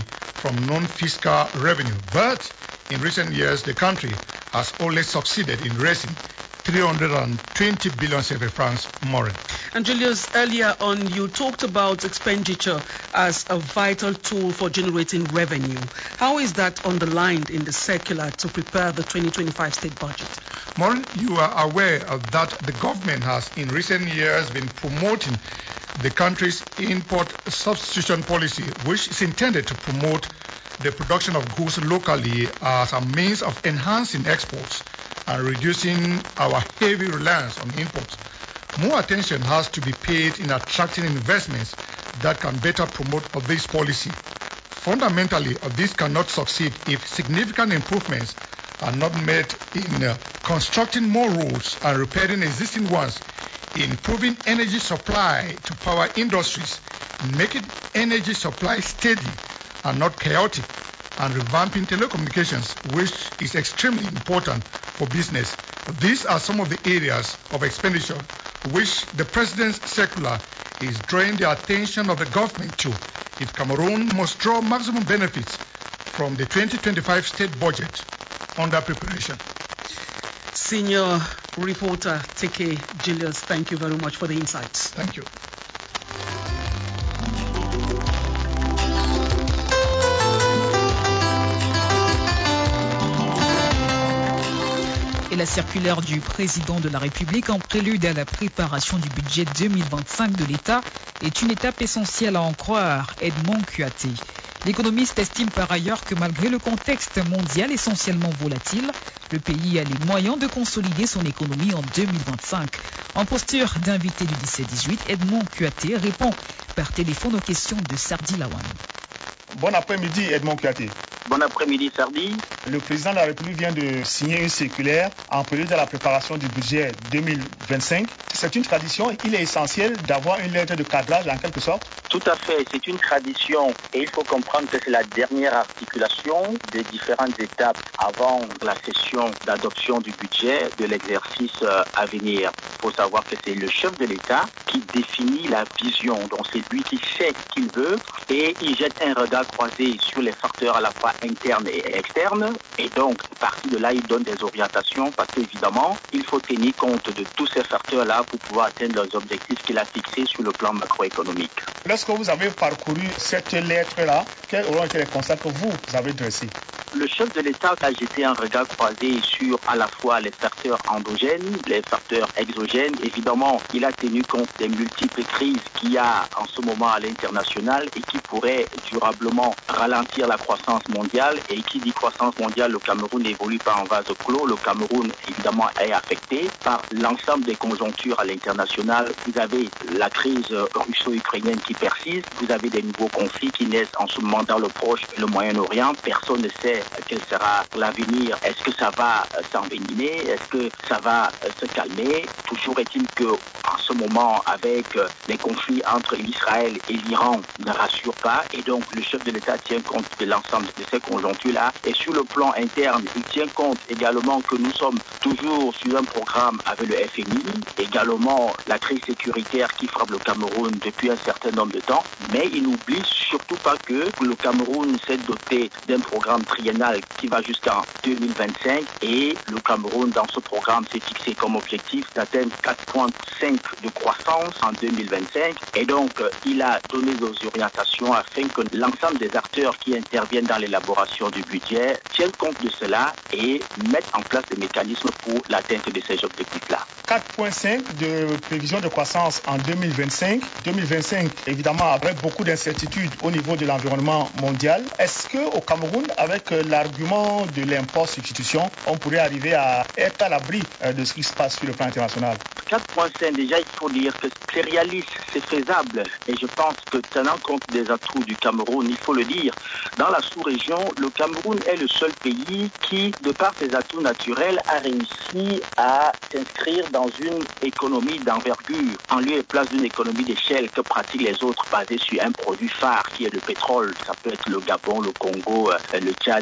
from non-fiscal revenue. But in recent years, the country has only succeeded in raising three hundred twenty billion C F A francs more. And Julius, earlier on you talked about expenditure as a vital tool for generating revenue. How is that underlined in the circular to prepare the twenty twenty-five state budget? Maureen, you are aware of that the government has in recent years been promoting the country's import substitution policy, which is intended to promote the production of goods locally as a means of enhancing exports and reducing our heavy reliance on imports. More attention has to be paid in attracting investments that can better promote this policy. Fundamentally, this cannot succeed if significant improvements are not made in uh, constructing more roads and repairing existing ones, improving energy supply to power industries, making energy supply steady and not chaotic, and revamping telecommunications, which is extremely important for business. These are some of the areas of expenditure which the President's circular is drawing the attention of the government to if Cameroon must draw maximum benefits from the twenty twenty-five state budget under preparation. Senior reporter T K Julius, thank you very much for the insights. Thank you. Et la circulaire du président de la République en prélude à la préparation du budget deux mille vingt-cinq de l'État est une étape essentielle à en croire, Edmond Kuaté. L'économiste estime par ailleurs que malgré le contexte mondial essentiellement volatile, le pays a les moyens de consolider son économie en deux mille vingt-cinq. En posture d'invité du dix-sept dix-huit, Edmond Kuaté répond par téléphone aux questions de Sardi Lawan. Bon après-midi, Edmond Kuaté. Bon après-midi, Sardi. Le président de la République vient de signer une circulaire en prélude à la préparation du budget deux mille vingt-cinq. C'est une tradition, il est essentiel d'avoir une lettre de cadrage en quelque sorte. Tout à fait, c'est une tradition et il faut comprendre que c'est la dernière articulation des différentes étapes avant la session d'adoption du budget de l'exercice à venir. Il faut savoir que c'est le chef de l'État qui définit la vision, donc c'est lui qui sait ce qu'il veut et il jette un regard croisé sur les facteurs à la fois internes et externes et donc à partir de là il donne des orientations parce qu'évidemment il faut tenir compte de tous ces facteurs-là pour pouvoir atteindre les objectifs qu'il a fixés sur le plan macroéconomique. Lorsque vous avez parcouru cette lettre-là, quels auront été les constats que vous avez dressés? Le chef de l'État a jeté un regard croisé sur à la fois les facteurs endogènes, les facteurs exogènes. Évidemment, il a tenu compte des multiples crises qu'il y a en ce moment à l'international et qui pourraient durablement ralentir la croissance mondiale. Et qui dit croissance mondiale, le Cameroun n'évolue pas en vase clos. Le Cameroun, évidemment, est affecté par l'ensemble des conjonctures à l'international. Vous avez la crise russo-ukrainienne qui persiste. Vous avez des nouveaux conflits qui naissent en ce moment dans le Proche et le Moyen-Orient. Personne ne sait quel sera l'avenir. Est-ce que ça va s'envenimer? Est-ce que ça va se calmer? Toujours est-il que en ce moment, avec les conflits entre l'Israël et l'Iran, ne rassure pas. Et donc, le chef de l'État tient compte de l'ensemble de ces conjonctures-là. Et sur le plan interne, il tient compte également que nous sommes toujours sur un programme avec le F M I. Également, la crise sécuritaire qui frappe le Cameroun depuis un certain nombre de temps. Mais il n'oublie surtout pas que le Cameroun s'est doté d'un programme triennal qui va jusqu'en deux mille vingt-cinq et le Cameroun dans ce programme s'est fixé comme objectif d'atteindre quatre virgule cinq de croissance en deux mille vingt-cinq et donc il a donné des orientations afin que l'ensemble des acteurs qui interviennent dans l'élaboration du budget tiennent compte de cela et mettent en place des mécanismes pour l'atteinte de ces objectifs-là. quatre virgule cinq de prévision de croissance en deux mille vingt-cinq. deux mille vingt-cinq, évidemment, avec beaucoup d'incertitudes au niveau de l'environnement mondial. Est-ce qu'au Cameroun, avec l'argument de l'import substitution, on pourrait arriver à être à l'abri de ce qui se passe sur le plan international? quatre virgule cinq, déjà, il faut dire que c'est réaliste, c'est faisable. Et je pense que tenant compte des atouts du Cameroun, il faut le dire, dans la sous-région, le Cameroun est le seul pays qui, de par ses atouts naturels, a réussi à s'inscrire dans une économie d'envergure, en lieu et place d'une économie d'échelle que pratiquent les autres basée sur un produit phare qui est le pétrole. Ça peut être le Gabon, le Congo, le Tchad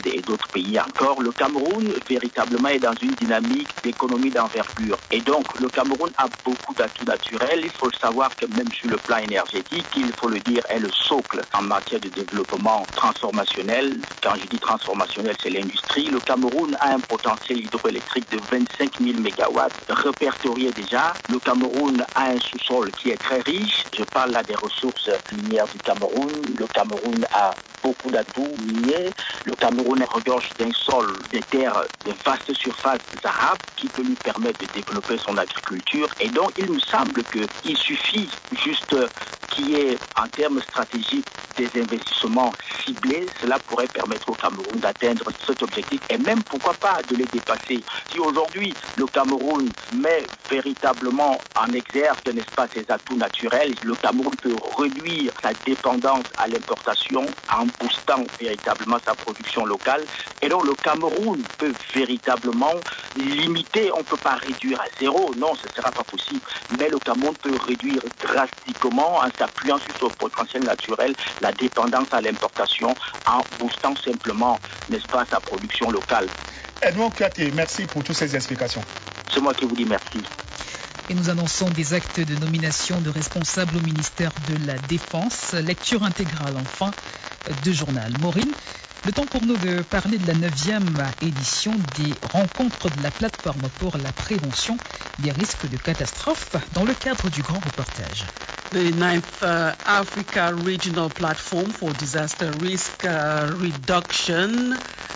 Tchad et d'autres pays encore. Le Cameroun, véritablement, est dans une dynamique d'économie d'envergure. Et donc, le Cameroun a beaucoup d'atouts naturels. Il faut le savoir que même sur le plan énergétique, il faut le dire, est le socle en matière de développement transformationnel. Quand je dis transformationnel, c'est l'industrie. Le Cameroun a un potentiel hydroélectrique de vingt-cinq mille mégawatts répertorié déjà. Le Cameroun a un sous-sol qui est très riche. Je parle là des ressources minières du Cameroun. Le Cameroun a beaucoup d'atouts miniers. Le Cameroun regorge d'un sol, des terres de vastes surfaces arables qui peut lui permettre de développer son agriculture. Et donc, il me semble qu'il suffit juste qu'il y ait, en termes stratégiques, des investissements ciblés. Cela pourrait permettre au Cameroun d'atteindre cet objectif et même, pourquoi pas, de les dépasser. Si aujourd'hui, le Cameroun met véritablement en exergue, n'est-ce pas, ses atouts naturels, le Cameroun peut réduire sa dépendance à l'importation en boostant véritablement sa production locale. Et donc, le Cameroun peut véritablement limiter, on ne peut pas réduire à zéro, non, ce ne sera pas possible, mais le Cameroun peut réduire drastiquement en s'appuyant sur son potentiel naturel la dépendance à l'importation en boostant simplement, n'est-ce pas, sa production locale. Edmond Kouyaté, merci pour toutes ces explications. C'est moi qui vous dis merci. Et nous annonçons des actes de nomination de responsables au ministère de la Défense. Lecture intégrale, enfin, de journal. Maureen, le temps pour nous de parler de la neuvième édition des rencontres de la plateforme pour la prévention des risques de catastrophe dans le cadre du grand reportage. The ninth uh, Africa Regional Platform for Disaster Risk uh, Reduction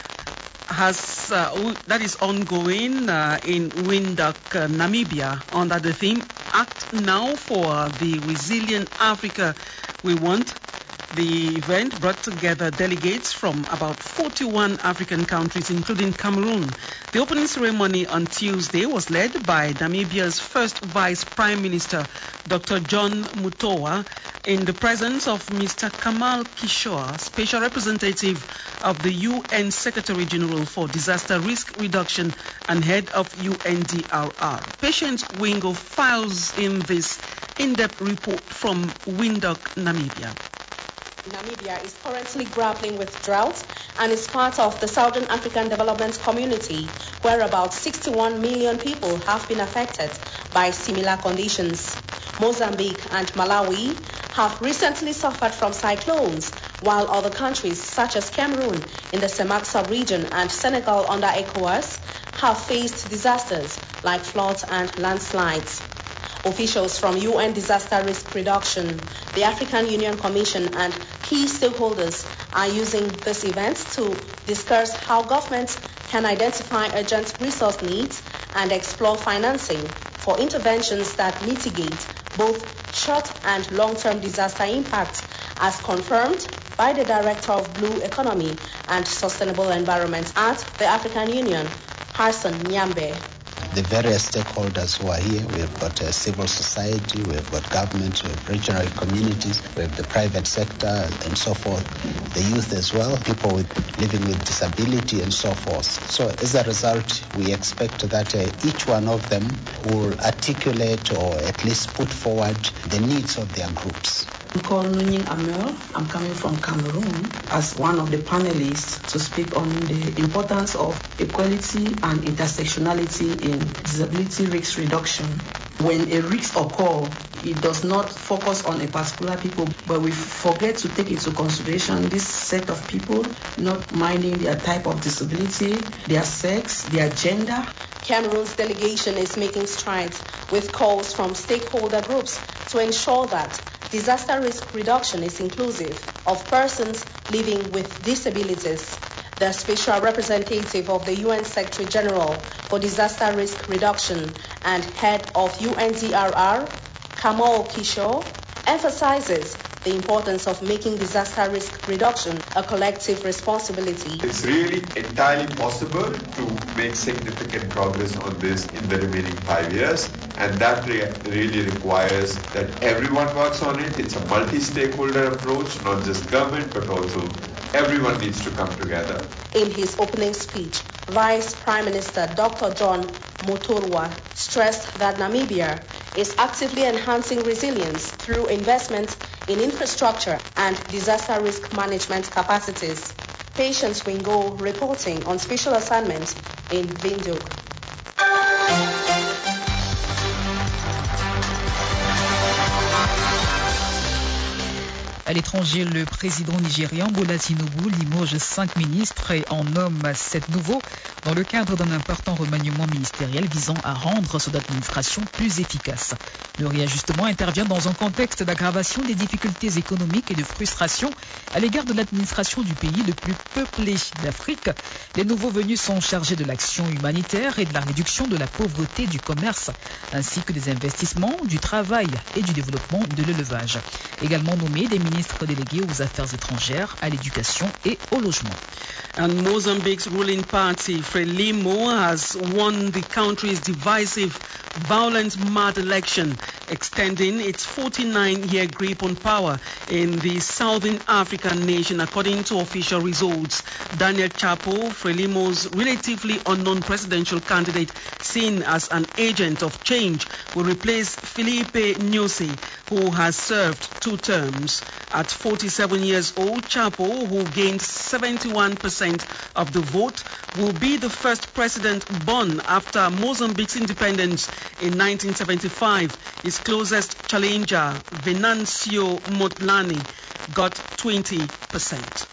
has uh, that is ongoing uh, in Windhoek, uh, Namibia, under the theme Act Now for the Resilient Africa We Want. The event brought together delegates from about forty-one African countries, including Cameroon. The opening ceremony on Tuesday was led by Namibia's first Vice Prime Minister, Doctor John Mutowa, in the presence of Mister Kamal Kishore, Special Representative of the U N Secretary General for Disaster Risk Reduction and Head of U N D R R. Patience Wingo files in this in-depth report from Windhoek, Namibia. Namibia is currently grappling with drought and is part of the Southern African Development Community, where about sixty-one million people have been affected by similar conditions. Mozambique and Malawi have recently suffered from cyclones, while other countries such as Cameroon in the CEMAC sub-region and Senegal under ECOWAS have faced disasters like floods and landslides. Officials from U N Disaster Risk Reduction, the African Union Commission and key stakeholders are using this event to discuss how governments can identify urgent resource needs and explore financing for interventions that mitigate both short and long-term disaster impacts, as confirmed by the Director of Blue Economy and Sustainable Environment at the African Union, Harrison Nyambe. The various stakeholders who are here, we have got uh, civil society, we have got government, we have regional communities, we have the private sector and so forth, the youth as well, people with living with disability and so forth. So as a result, we expect that uh, each one of them will articulate or at least put forward the needs of their groups. I'm called Nunyin Amel. I'm coming from Cameroon as one of the panelists to speak on the importance of equality and intersectionality in disability risk reduction. When a risk occurs, it does not focus on a particular people, but we forget to take into consideration this set of people, not minding their type of disability, their sex, their gender. Cameroon's delegation is making strides with calls from stakeholder groups to ensure that disaster risk reduction is inclusive of persons living with disabilities. The Special Representative of the U N Secretary General for Disaster Risk Reduction and Head of U N D R R, Kamal Kishore, emphasizes the importance of making disaster risk reduction a collective responsibility. It's really entirely possible to make significant progress on this in the remaining five years, and that re- really requires that everyone works on it. It's a multi-stakeholder approach, not just government, but also everyone needs to come together. In his opening speech, Vice Prime Minister Doctor John Mutowa stressed that Namibia is actively enhancing resilience through investment in infrastructure and disaster risk management capacities. Patience Wingo reporting on special assignment in Windhoek. À l'étranger, le président nigérian Bola Tinubu limoge cinq ministres et en nomme sept nouveaux dans le cadre d'un important remaniement ministériel visant à rendre son administration plus efficace. Le réajustement intervient dans un contexte d'aggravation des difficultés économiques et de frustration à l'égard de l'administration du pays le plus peuplé d'Afrique. Les nouveaux venus sont chargés de l'action humanitaire et de la réduction de la pauvreté, du commerce, ainsi que des investissements, du travail et du développement de l'élevage. Également nommés des ministres délégués aux affaires étrangères, à l'éducation et au logement. And Mozambique's ruling party, Frelimo, has won the country's divisive, violence-mad election, extending its forty-nine-year grip on power in the Southern African nation, according to official results. Daniel Chapo, Frelimo's relatively unknown presidential candidate, seen as an agent of change, will replace Filipe Nyusi, who has served two terms. At forty-seven years old, Chapo, who gained seventy-one percent of the vote, will be the first president born after Mozambique's independence in nineteen seventy-five. His closest challenger, Venancio Motlani, got twenty percent.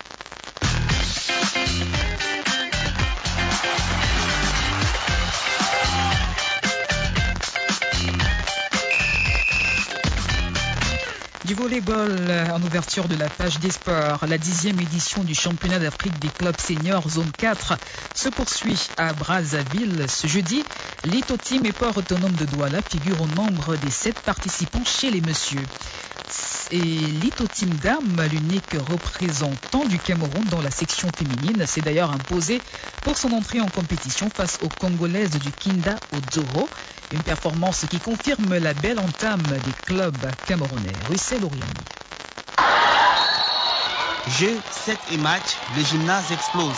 Du volleyball en ouverture de la page des sports, la dixième édition du championnat d'Afrique des clubs seniors zone quatre se poursuit à Brazzaville ce jeudi. L'Ito Team et Port Autonome de Douala figurent au nombre des sept participants chez les messieurs. Et l'Ito Team Dame, l'unique représentant du Cameroun dans la section féminine, s'est d'ailleurs imposé pour son entrée en compétition face aux Congolaises du Kinda Ozoro. Une performance qui confirme la belle entame des clubs camerounais. Russell Oriani. Jeu, set et match, le gymnase explose.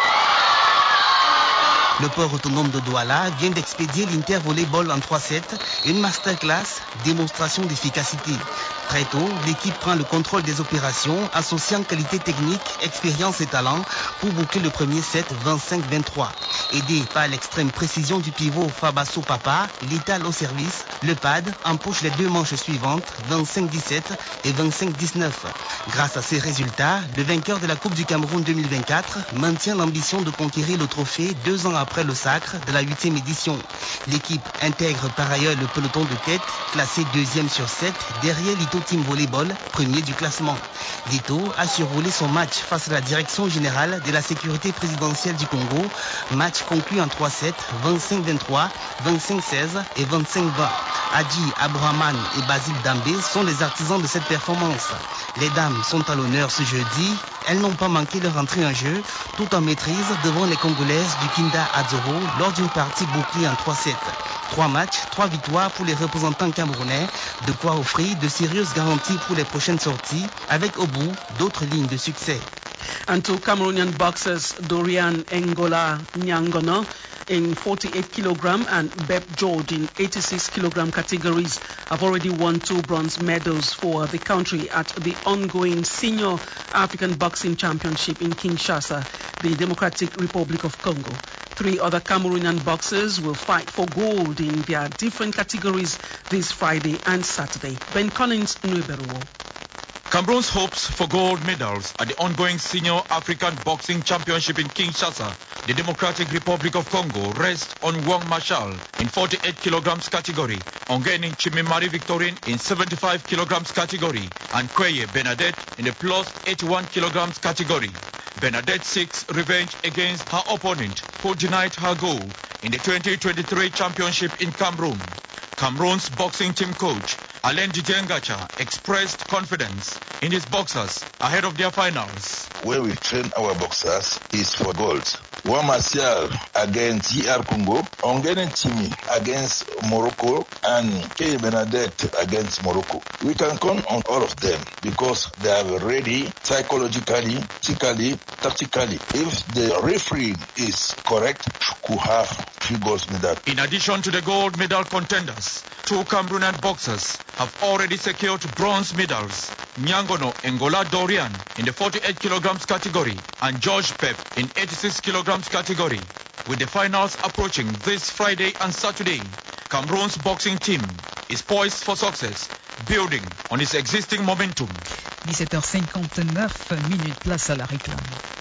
Le port autonome de Douala vient d'expédier l'Inter-Volleyball en trois sept, une masterclass, démonstration d'efficacité. Très tôt, l'équipe prend le contrôle des opérations, associant qualité technique, expérience et talent pour boucler le premier set vingt-cinq vingt-trois. Aidé par l'extrême précision du pivot Fabasso Papa, létal au service, le pad empoche les deux manches suivantes, vingt-cinq dix-sept et vingt-cinq dix-neuf. Grâce à ces résultats, le vainqueur de la Coupe du Cameroun deux mille vingt-quatre maintient l'ambition de conquérir le trophée deux ans après le sacre de la huitième édition. L'équipe intègre par ailleurs le peloton de tête, classé deuxième sur sept, derrière l'Ito Team Volleyball, premier du classement. L'Ito a survolé son match face à la direction générale de la sécurité présidentielle du Congo, match conclu en trois sept, vingt-cinq vingt-trois, vingt-cinq seize et vingt-cinq vingt. Adji Abraman et Basile Dambé sont les artisans de cette performance. Les dames sont à l'honneur ce jeudi. Elles n'ont pas manqué leur entrée en jeu, tout en maîtrise devant les Congolaises du Kinda Adzoro lors d'une partie bouclée en trois sept. Trois matchs, trois victoires pour les représentants camerounais, de quoi offrir de sérieuses garanties pour les prochaines sorties, avec au bout d'autres lignes de succès. And to Cameroonian boxers Dorian Engola Nyangono in forty-eight kilogram and Beb George in eighty-six kilogram categories have already won two bronze medals for the country at the ongoing Senior African Boxing Championship in Kinshasa, the Democratic Republic of Congo. Three other Cameroonian boxers will fight for gold in their different categories this Friday and Saturday. Ben Collins, Nueberuo. Cameroon's hopes for gold medals at the ongoing Senior African Boxing Championship in Kinshasa, the Democratic Republic of Congo, rest on Wang Marshall in forty-eight kilograms category, Ongeni Chimimari Victorine in seventy-five kilograms category, and Kweye Bernadette in the plus eighty-one kilograms category. Bernadette seeks revenge against her opponent who denied her gold in the twenty twenty-three championship in Cameroon. Cameroon's boxing team coach Alain Didier-Ngacha expressed confidence in his boxers ahead of their finals. Where we train our boxers is for gold. Juan Martial against G R Congo, Ongene Chimi against Morocco, and Kay Bernadette against Morocco. We can count on all of them because they are ready psychologically, physically, tactically. If the referee is correct, could have three gold medals. In addition to the gold medal contenders, two Cameroonian boxers have already secured bronze medals. Nyangono Ngola Dorian in the forty-eight kilograms category and George Pep in eighty-six kilograms category. With the finals approaching this Friday and Saturday, Cameroon's boxing team is poised for success, building on its existing momentum. dix-sept heures cinquante-neuf minutes, place à la réclame.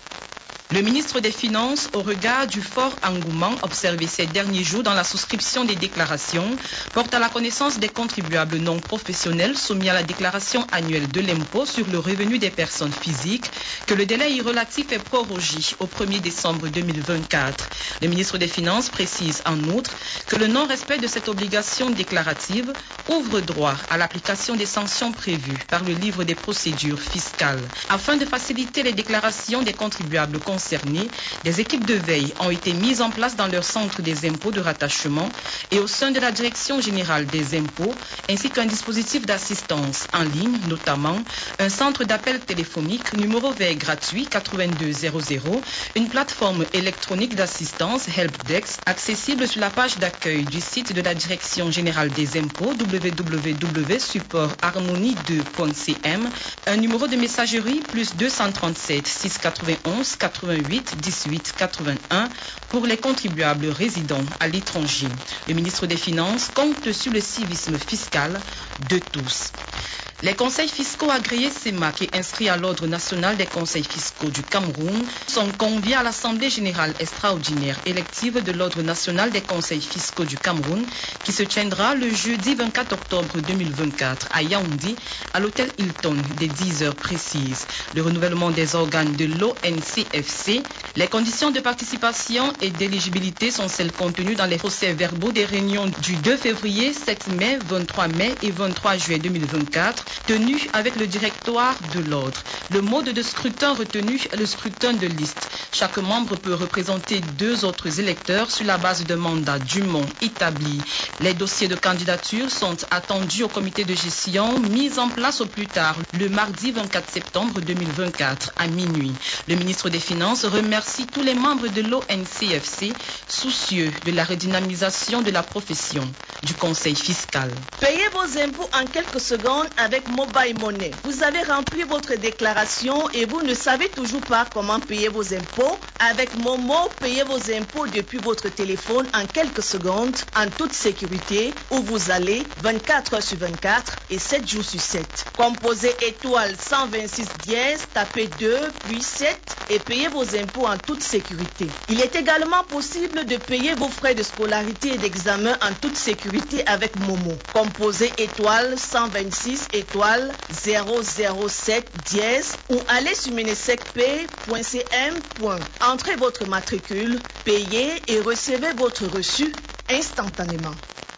Le ministre des Finances, au regard du fort engouement observé ces derniers jours dans la souscription des déclarations, porte à la connaissance des contribuables non professionnels soumis à la déclaration annuelle de l'impôt sur le revenu des personnes physiques que le délai y relatif est prorogé au premier décembre deux mille vingt-quatre. Le ministre des Finances précise en outre que le non-respect de cette obligation déclarative ouvre droit à l'application des sanctions prévues par le livre des procédures fiscales. Afin de faciliter les déclarations des contribuables concernés, des équipes de veille ont été mises en place dans leur centre des impôts de rattachement et au sein de la Direction générale des impôts, ainsi qu'un dispositif d'assistance en ligne, notamment un centre d'appel téléphonique numéro vert gratuit quatre-vingt-deux zéro zéro, une plateforme électronique d'assistance Helpdesk accessible sur la page d'accueil du site de la Direction générale des impôts w w w point support harmonie deux point c m, un numéro de messagerie plus deux cent trente-sept six cent quatre-vingt-onze quatre-vingt-huit dix-huit quatre-vingt-un pour les contribuables résidant à l'étranger. Le ministre des Finances compte sur le civisme fiscal de tous. Les conseils fiscaux agréés C E M A C et inscrits à l'ordre national des conseils fiscaux du Cameroun sont conviés à l'Assemblée générale extraordinaire élective de l'ordre national des conseils fiscaux du Cameroun qui se tiendra le jeudi vingt-quatre octobre deux mille vingt-quatre à Yaoundé à l'hôtel Hilton dès dix heures précises. Le renouvellement des organes de l'O N C F C, les conditions de participation et d'éligibilité sont celles contenues dans les procès-verbaux des réunions du deux février, sept mai, vingt-trois mai et vingt-trois juillet deux mille vingt-quatre tenu avec le directoire de l'ordre. Le mode de scrutin retenu est le scrutin de liste. Chaque membre peut représenter deux autres électeurs sur la base de mandat dûment établi. Les dossiers de candidature sont attendus au comité de gestion mis en place au plus tard le mardi vingt-quatre septembre deux mille vingt-quatre à minuit. Le ministre des Finances remercie tous les membres de l'O N C F C soucieux de la redynamisation de la profession du conseil fiscal. Payez vos impôts en quelques secondes avec Mobile Money. Vous avez rempli votre déclaration et vous ne savez toujours pas comment payer vos impôts. Avec Momo, payez vos impôts depuis votre téléphone en quelques secondes, en toute sécurité, où vous allez vingt-quatre heures sur vingt-quatre et sept jours sur sept. Composez étoile cent vingt-six dièse, tapez deux, puis sept et payez vos impôts en toute sécurité. Il est également possible de payer vos frais de scolarité et d'examen en toute sécurité avec Momo. Composez étoile cent vingt-six étoile zéro zéro sept dièse ou allez sur menesecpay point c m. Entrez votre matricule, payez et recevez votre reçu instantanément.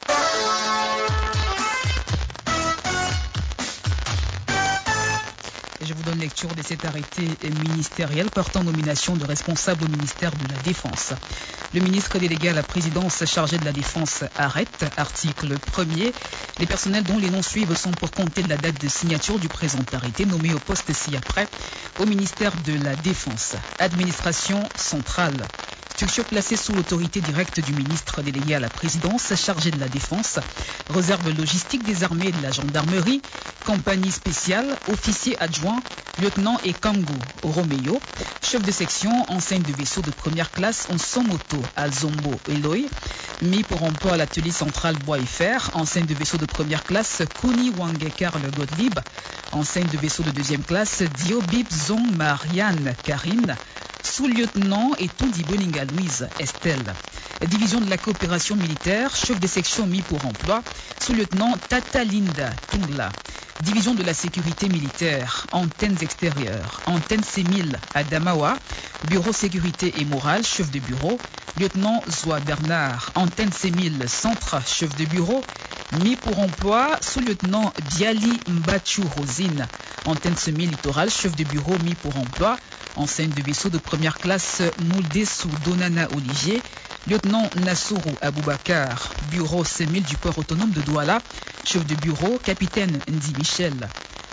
Je vous donne lecture de cet arrêté ministériel portant nomination de responsables au ministère de la Défense. Le ministre délégué à la présidence chargé de la Défense arrête, article premier, les personnels dont les noms suivent sont pour compter de la date de signature du présent arrêté nommé au poste ci-après au ministère de la Défense. Administration centrale. Structure placée sous l'autorité directe du ministre délégué à la présidence chargé de la défense, réserve logistique des armées et de la gendarmerie, compagnie spéciale, officier adjoint, lieutenant et Kango Romeo, chef de section, enseigne de vaisseau de première classe en Somoto à Zombo Eloy, mis pour emploi à l'atelier central bois et fer, enseigne de vaisseau de première classe Kuni Wange Karl Gottlieb, enseigne de vaisseau de deuxième classe Diobib Zong Marianne Karine, sous-lieutenant et Tondi Boninga Louise Estelle. Division de la coopération militaire, chef de section mis pour emploi, sous-lieutenant Tata Linda Tungla. Division de la sécurité militaire, antennes extérieures, antenne C mille à Damawa, bureau sécurité et morale, chef de bureau, lieutenant Zoa Bernard, antenne C mille centre, chef de bureau, mis pour emploi, sous-lieutenant Diali Mbachu Rosine, antenne C mille littoral, chef de bureau, mis pour emploi, enseigne de vaisseau de première classe Mouldesu Donana Olivier, lieutenant Nassourou Aboubakar, bureau C mille du port autonome de Douala, chef de bureau, capitaine Ndi Michel.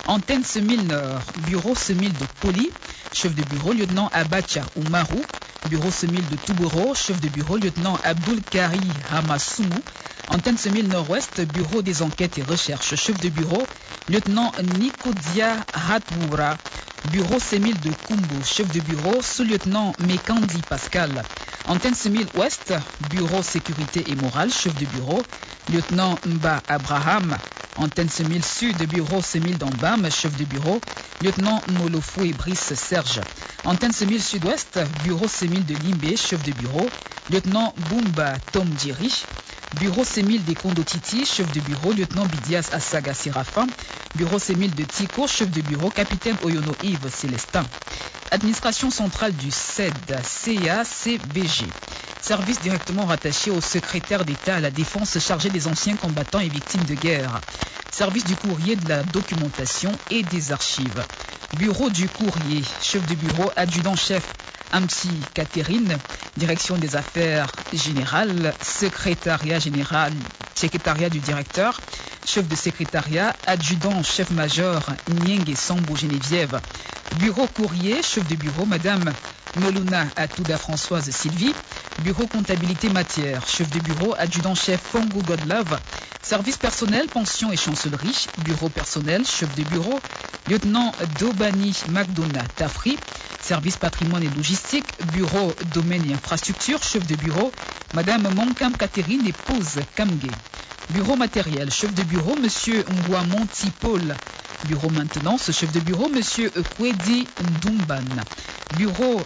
Antenne Semil Nord, bureau Semil de Poli, chef de bureau lieutenant Abacha Oumarou, bureau Semil de Touboro, chef de bureau lieutenant Abdul Kari Hamasoumou, Antenne Semil Nord-Ouest, bureau des enquêtes et recherches, chef de bureau lieutenant Nikodia Hatwoura, bureau Semil de Kumbo, chef de bureau sous-lieutenant Mekandi Pascal. Antenne Semil Ouest, bureau sécurité et morale, chef de bureau lieutenant Mba Abraham. Antenne Semil Sud, bureau Semil d'Ambam, chef de bureau lieutenant Molofoué Brice Serge. Antenne Semil Sud-Ouest, bureau Semil de Limbé, chef de bureau lieutenant Bumba Tom Djiri. Bureau Semil des Kondotiti, chef de bureau lieutenant Bidias Asaga Séraphin. Bureau Semil de Tiko, chef de bureau capitaine Oyono Yves Célestin. Administration centrale du C E D, C A C B G. Service directement rattaché au secrétaire d'État à la défense chargé des anciens combattants et victimes de guerre. Service du courrier, de la documentation et des archives. Bureau du courrier, chef de bureau, adjudant-chef Amsi Catherine, direction des affaires générales, secrétariat général, secrétariat du directeur, chef de secrétariat, adjudant chef-major Nyenge Sambo Geneviève. Bureau courrier, chef de bureau, Madame Meluna Atouda Françoise Sylvie. Bureau comptabilité matière, chef de bureau, adjudant-chef Fongo Godlove. Service personnel, pension et chancellerie. Bureau personnel, chef de bureau, lieutenant Dobani McDonough Tafri. Service patrimoine et logistique, bureau domaine et infrastructure, chef de bureau, Madame Monkam Catherine, épouse Kamge. Bureau matériel, chef de bureau, Monsieur Ngwamonti Paul. Bureau maintenance, chef de bureau, Monsieur Kwedi Ndumban. Bureau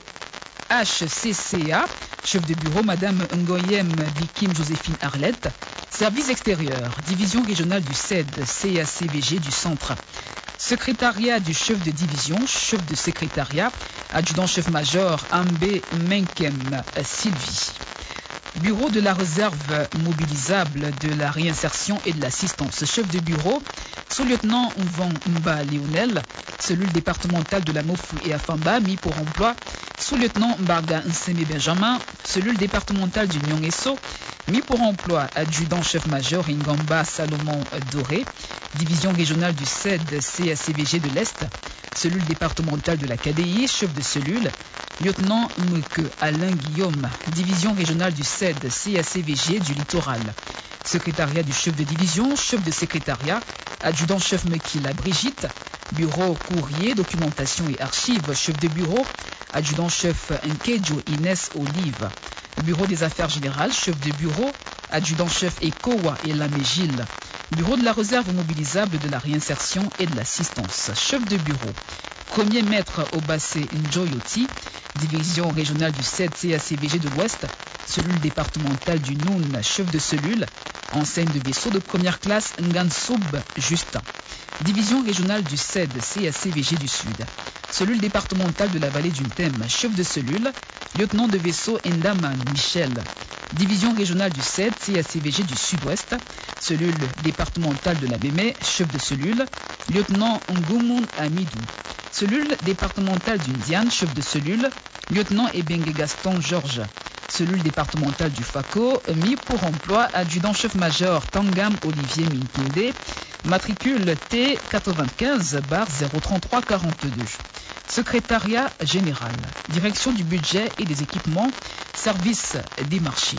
H C C A, chef de bureau, Madame Ngoyem Bikim Joséphine Arlette. Service extérieur, division régionale du C E D, C A C B G du centre. Secrétariat du chef de division, chef de secrétariat, adjudant-chef-major Ambe Menkem Sylvie. Bureau de la réserve mobilisable de la réinsertion et de l'assistance, chef de bureau, sous-lieutenant Van Mba Léonel, cellule départementale de la Mofu et Afamba, mis pour emploi, sous-lieutenant Mbarga Nseme Benjamin, cellule départementale du Nyongeso, mis pour emploi, adjudant-chef-major Ingamba Salomon Doré, division régionale du C E D C A C B G de l'Est, cellule départementale de la K D I, chef de cellule, lieutenant Mke Alain Guillaume, division régionale du C E D C A C B G du littoral, secrétariat du chef de division, chef de secrétariat, adjudant-chef Mekila Brigitte, bureau courrier, documentation et archives, chef de bureau, adjudant-chef Nkejo Inès Olive, bureau des affaires générales, chef de bureau, adjudant-chef Ekowa et Lamégile, bureau de la réserve mobilisable de la réinsertion et de l'assistance, chef de bureau, premier maître Obassé Njoyoti, division régionale du C E D C A C B G de l'Ouest, cellule départementale du Noun, chef de cellule, enseigne de vaisseau de première classe Ngansoub Justin, division régionale du C E D C A C B G du Sud, cellule départementale de la vallée du Thème, chef de cellule, lieutenant de vaisseau Ndaman Michel, division régionale du C E D C A C B G du Sud-Ouest, cellule départementale de la Mémé, chef de cellule, lieutenant Ngoumoun Amidou, cellule départementale du Ndiane, chef de cellule, lieutenant Ebengue Gaston Georges, cellule départementale du Fako, mis pour emploi, adjudant-chef-major Tangam Olivier Minkinde, matricule T quatre-vingt-quinze zéro trente-trois quarante-deux. Secrétariat général, direction du budget et des équipements, service des marchés.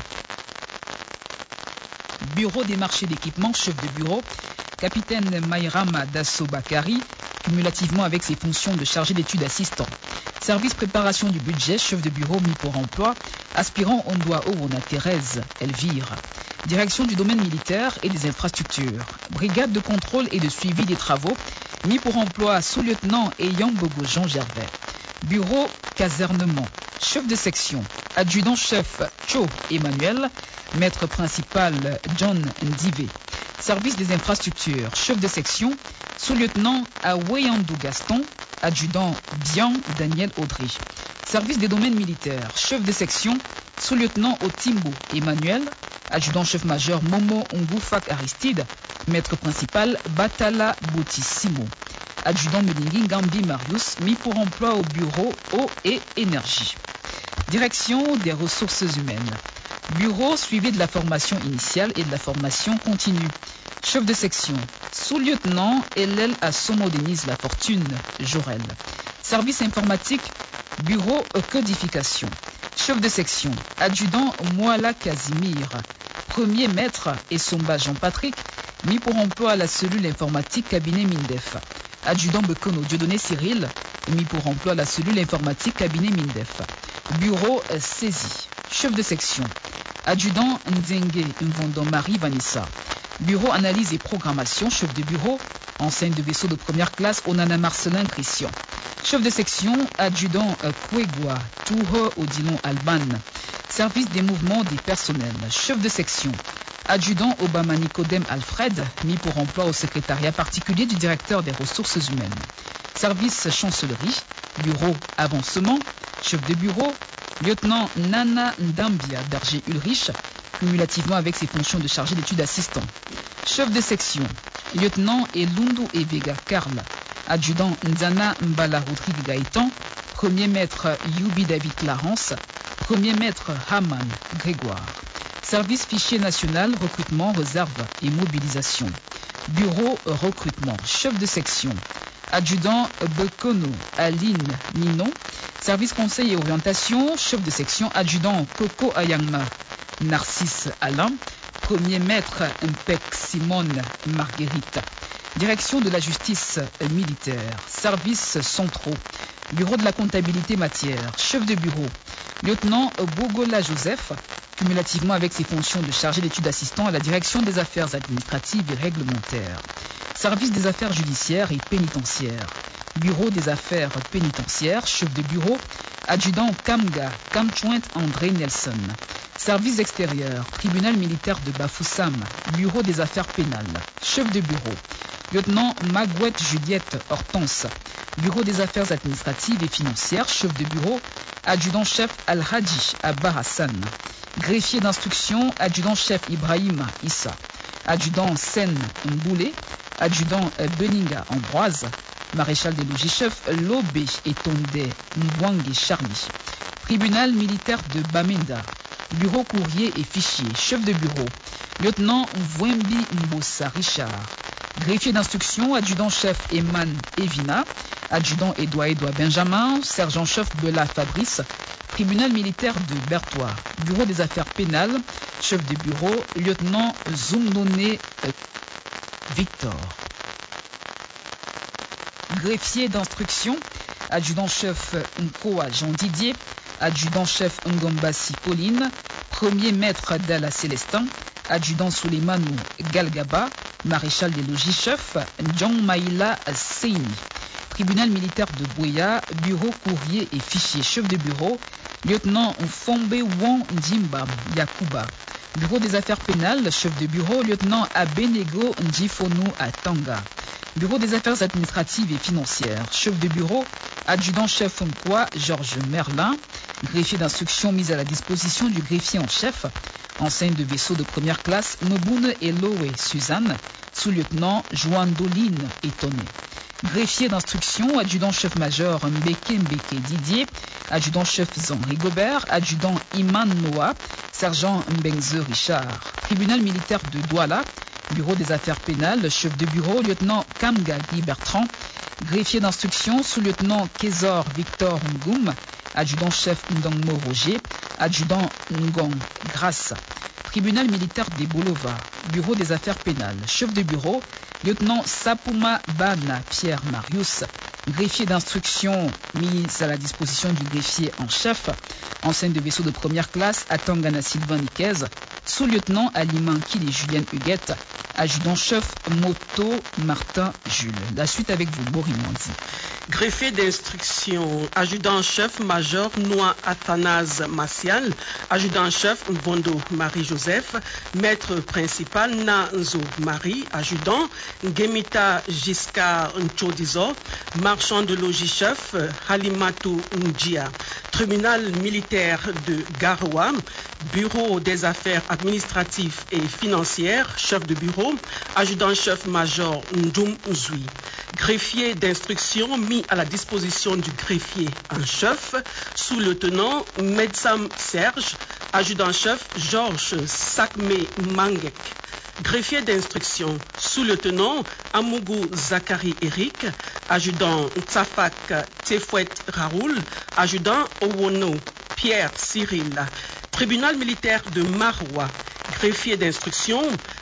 Bureau des marchés d'équipement, chef de bureau, capitaine Maïrama Dasso Bakari, cumulativement avec ses fonctions de chargé d'études assistant. Service préparation du budget, chef de bureau mis pour emploi, aspirant Ondoa Owona Thérèse Elvire. Direction du domaine militaire et des infrastructures. Brigade de contrôle et de suivi des travaux, mis pour emploi sous-lieutenant Eyambogo Jean Gervais. Bureau casernement. Chef de section. Adjudant-chef Cho Emmanuel. Maître principal John Ndive. Service des infrastructures. Chef de section. Sous-lieutenant Aweyandou Gaston. Adjudant Bian Daniel Audrey. Service des domaines militaires. Chef de section. Sous-lieutenant Otimbo Emmanuel. Adjudant-chef-major Momo Ngoufak Aristide. Maître principal Batala Boutissimo. Adjudant Melingi Gambi Marius, mis pour emploi au bureau eau et énergie. Direction des ressources humaines. Bureau suivi de la formation initiale et de la formation continue. Chef de section, sous-lieutenant Hélène Assomo Denise La Fortune, Jorel. Service informatique, bureau codification. Chef de section, adjudant Moala Casimir. Premier maître Essomba Jean-Patrick, mis pour emploi à la cellule informatique cabinet Mindef. Adjudant Bekono Dieudonné Cyril, mis pour emploi à la cellule informatique cabinet Mindef. Bureau saisi. Chef de section, adjudant Nzenge Mvondo Marie Vanessa. Bureau analyse et programmation, chef de bureau, enseigne de vaisseau de première classe Onana Marcelin Christian. Chef de section, adjudant Kwegwa Touhe Odilon Alban. Service des mouvements des personnels. Chef de section, adjudant Obama Nicodème Alfred, mis pour emploi au secrétariat particulier du directeur des ressources humaines. Service chancellerie, bureau avancement, chef de bureau, lieutenant Nana Ndambia Berger Ulrich, cumulativement avec ses fonctions de chargé d'études assistant. Chef de section, lieutenant Elundu Evega Karl, adjudant Nzana Mbala Rodrigue Gaëtan, premier maître Yubi David Clarence, premier maître Haman Grégoire. Service fichier national, recrutement, réserve et mobilisation. Bureau recrutement, chef de section, adjudant Bekono Aline Ninon, service conseil et orientation, chef de section, adjudant Coco Ayangma Narcisse Alain, premier maître Mpek Simone Marguerite. Direction de la justice militaire, services centraux, bureau de la comptabilité matière, chef de bureau, lieutenant Bogola Joseph, cumulativement avec ses fonctions de chargé d'études assistant à la direction des affaires administratives et réglementaires. Service des affaires judiciaires et pénitentiaires, bureau des affaires pénitentiaires, chef de bureau, adjudant Kamga Kamchouint André Nelson. Service extérieur, tribunal militaire de Bafoussam, bureau des affaires pénales, chef de bureau, lieutenant Magouette Juliette Hortense, bureau des affaires administratives et financières, chef de bureau, adjudant-chef Al-Hadji Abba Hassan, greffier d'instruction, adjudant-chef Ibrahim Issa, adjudant Sen Mboulé, adjudant Beninga Ambroise, maréchal des logis-chefs Lobé et Tondé Mbwangue Charlie, tribunal militaire de Bamenda, bureau courrier et fichier, chef de bureau, lieutenant Mvwembi Mbossa Richard, greffier d'instruction, adjudant-chef Eman Evina, adjudant Edouard Edouard Benjamin, sergent-chef Bela Fabrice, tribunal militaire de Berthois, bureau des affaires pénales, chef de bureau, lieutenant Zoumnoné Victor. Greffier d'instruction, adjudant-chef Nkoa Jean Didier, adjudant-chef Ngombasi Pauline, premier maître Dalla Célestin, adjudant Souleymane Galgaba, maréchal des logis-chefs John Maïla Seini, tribunal militaire de Boya, bureau courrier et fichier, chef de bureau, lieutenant Fombe Won Ndjimba Yakuba, bureau des affaires pénales, chef de bureau, lieutenant Abenego Ndjifonou Atanga, bureau des affaires administratives et financières, chef de bureau, adjudant-chef Nkwa Georges Merlin, greffier d'instruction mise à la disposition du greffier en chef, enseigne de vaisseau de première classe Nobune Elowe Suzanne, sous-lieutenant Joandoline Étonné. Greffier d'instruction, adjudant-chef-major Mbeke Mbeke Didier, adjudant-chef Zanri Gobert, adjudant Iman Noah, sergent Mbengze Richard. Tribunal militaire de Douala, bureau des affaires pénales, chef de bureau, lieutenant Kamga Guy Bertrand, greffier d'instruction, sous-lieutenant Kézor Victor Ngoum, adjudant-chef Ndongmo Roger, adjudant Ngong Grasse. Tribunal militaire des Bolova, bureau des affaires pénales, chef de bureau, lieutenant Sapuma Bana Pierre Marius, greffier d'instruction mis à la disposition du greffier en chef, enseigne de vaisseau de première classe, Atangana Sylvain Niquez, sous-lieutenant Aliman Kili Julien Huguette, adjudant-chef Moto Martin Jules. La suite avec vous, Borimandi. Greffier d'instruction, adjudant-chef major Noa Athanase Macial, adjudant-chef Mbondo Marie-Joseph, maître principal Nanzo Marie, adjudant Gemita Giscard Nchodizo, marchand de logis-chef Halimatu Njia, tribunal militaire de Garoua, bureau des affaires administratives et financières, chef de bureau, adjudant-chef major Ndoum Nzoui. Greffier d'instruction mis à la disposition du greffier en chef, sous-lieutenant Medsam Serge, adjudant-chef Georges Sakme Mangek. greffier d'instruction, sous-lieutenant Amougou Zakari Eric, adjudant Tsafak Tefouet Raoul, adjudant Owono Pierre Cyril, tribunal militaire de Maroua, greffier d'instruction,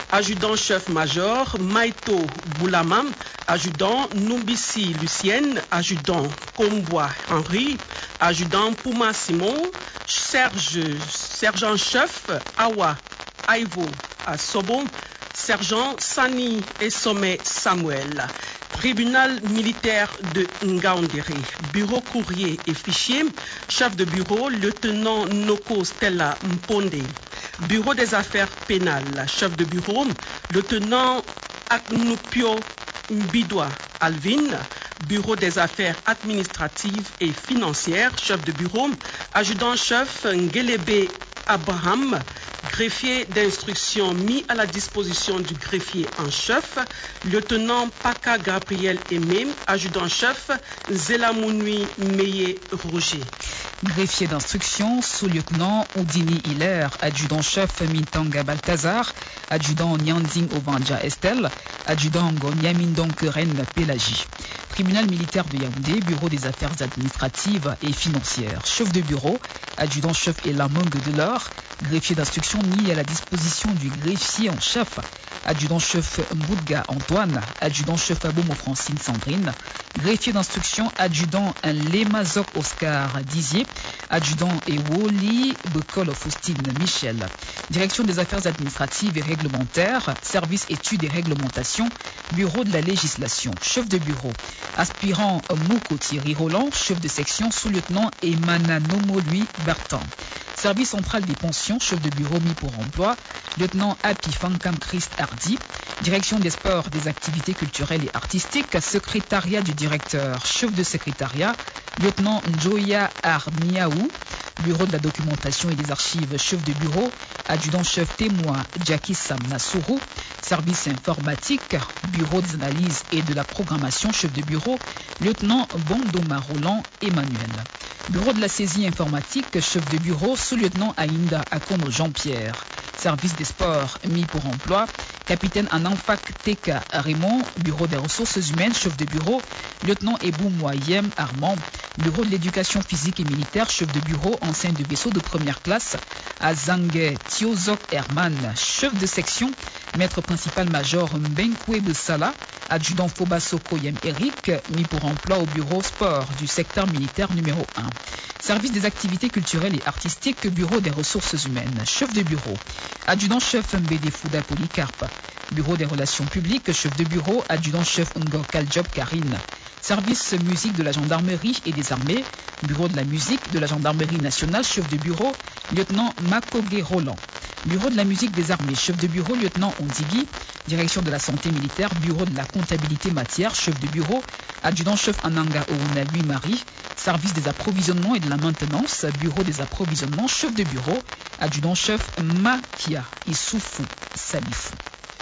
adjudant-chef-major Maïto Boulamam, adjudant Numbisi Lucienne, adjudant Combois Henri, adjudant Pouma Simon, Serge, sergent-chef Awa Aivo Asobo, sergent Sani Essome Samuel. Tribunal militaire de Ngaoundéré, bureau courrier et fichier, chef de bureau, lieutenant Noko Stella Mponde. Bureau des affaires pénales, chef de bureau, lieutenant Aknupio Mbidwa Alvin. Bureau des affaires administratives et financières, chef de bureau, adjudant-chef Ngelebe Abraham. Greffier d'instruction mis à la disposition du greffier en chef, lieutenant Paka Gabriel Aimé, adjudant-chef Zelamounui Meye Roger. Greffier d'instruction, sous-lieutenant Oudini Hilaire, adjudant-chef Mintanga Balthazar, adjudant Nyanding Obanja Estelle, adjudant Nyamindon Keren Pélagie. Tribunal militaire de Yaoundé, bureau des affaires administratives et financières. Chef de bureau, adjudant-chef Elamong Delors, greffier d'instruction mis à la disposition du greffier en chef, adjudant-chef Mboudga Antoine, adjudant-chef Abomo Francine Sandrine, greffier d'instruction, adjudant Lemazok Oscar Dizier, adjudant Ewoli Bekol Faustine Michel. Direction des affaires administratives et réglementaires, service études et réglementations, bureau de la législation. Chef de bureau, aspirant Mouko Thierry Roland, chef de section, sous-lieutenant Emananomou Louis Bertin. Service central des pensions, chef de bureau mis pour emploi, lieutenant Happy Fankam Christ Hardy. Direction des sports, des activités culturelles et artistiques, secrétariat du directeur, chef de secrétariat, lieutenant Njoya Armiaou. Bureau de la documentation et des archives, chef de bureau, adjudant-chef témoin Jackie Sam Nassourou. Service informatique, bureau des analyses et de la programmation, chef de bureau, lieutenant Bondoma Roland Emmanuel. Bureau de la saisie informatique, chef de bureau, sous-lieutenant Aïnda Akono Jean-Pierre. Service des sports mis pour emploi, capitaine Anamfak Teka Raymond. Bureau des ressources humaines, chef de bureau, lieutenant Ebou Moyem Armand. Bureau de l'éducation physique et militaire, chef de bureau, ancien de vaisseau de première classe, Azangue Tiozok Herman. Chef de section, maître principal major Mbenkwe Besala, adjudant Fobaso Koyem Eric, mis pour emploi au bureau sport du secteur militaire numéro un. Service des activités culturelles et artistiques, bureau des ressources humaines, chef de bureau, adjudant-chef Mbede Fouda Polycarpe. Bureau des relations publiques, chef de bureau, adjudant-chef Ngor Kaljob Karine. Service musique de la gendarmerie et des armées, bureau de la musique de la gendarmerie nationale, chef de bureau, lieutenant Makoge Roland. Bureau de la musique des armées, chef de bureau, lieutenant Ondigui. Direction de la santé militaire, bureau de la comptabilité matière, chef de bureau, adjudant-chef Ananga Ouna Louis-Marie. Service des approvisionnements et de la maintenance, bureau des approvisionnements, chef de bureau, adjudant-chef Makia Issoufou Salifou.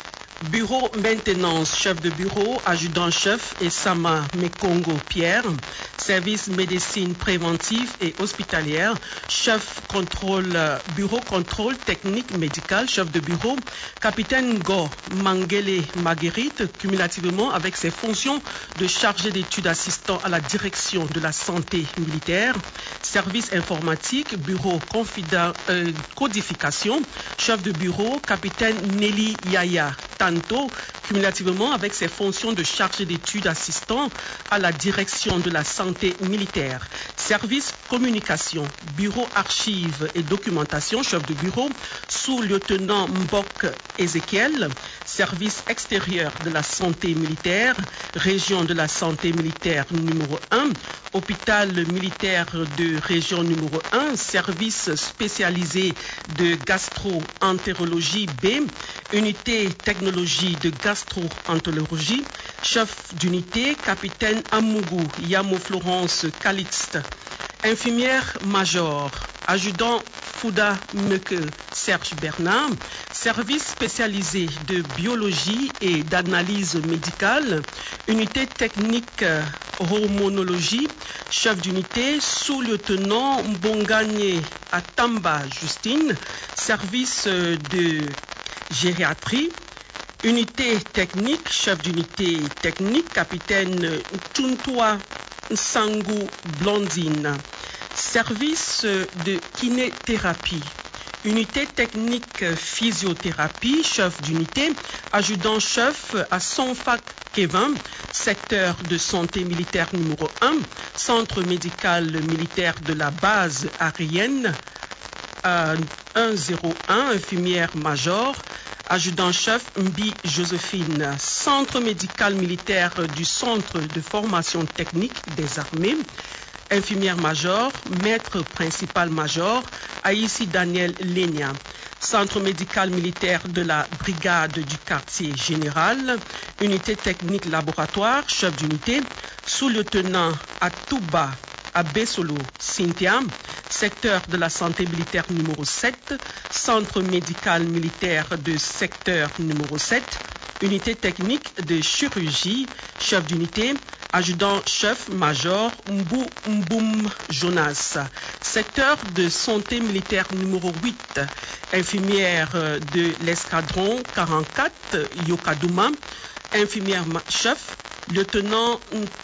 Bureau maintenance, chef de bureau, adjudant-chef et Sama Mekongo Pierre. Service médecine préventive et hospitalière, chef contrôle, bureau contrôle technique médical, chef de bureau, capitaine Go Mangele Marguerite, cumulativement avec ses fonctions de chargé d'études assistant à la direction de la santé militaire. Service informatique, bureau confida, euh, codification, chef de bureau, capitaine Nelly Yaya Tanto, cumulativement avec ses fonctions de chargé d'études assistant à la direction de la santé militaire. Service communication, bureau archives et documentation, chef de bureau, sous-lieutenant Mbok Ezekiel. Service extérieur de la santé militaire, région de la santé militaire numéro un, hôpital militaire de région numéro un, service spécialisé de gastro-entérologie B, unité technologie de gastro-entérologie, chef d'unité, capitaine Amougou Yamo Florence Calixte, infirmière major, adjudant Fouda Meke Serge Bernard, service spécialisé de biologie et d'analyse médicale, unité technique hormonologie, chef d'unité, sous-lieutenant Mbonganye Atamba Justine, service de gériatrie, Unité technique, chef d'unité technique, capitaine Tuntua Sangu Blondine. Service de kinéthérapie. Unité technique physiothérapie, chef d'unité, adjudant-chef à Sonfak Kevin, secteur de santé militaire numéro un, centre médical militaire de la base aérienne euh, un zéro un, infirmière-major, adjudant-chef Mbi Joséphine, centre médical militaire du centre de formation technique des armées, infirmière-major, maître principal-major, Aïssi Daniel Lenia, centre médical militaire de la brigade du quartier général, unité technique laboratoire, chef d'unité, sous-lieutenant Atouba Abesolo Cynthia, secteur de la santé militaire numéro sept, centre médical militaire de secteur numéro sept, unité technique de chirurgie, chef d'unité, adjudant-chef-major Mbou Mboum Jonas, secteur de santé militaire numéro huit, infirmière de l'escadron quarante-quatre Yokadouma, infirmière-chef, lieutenant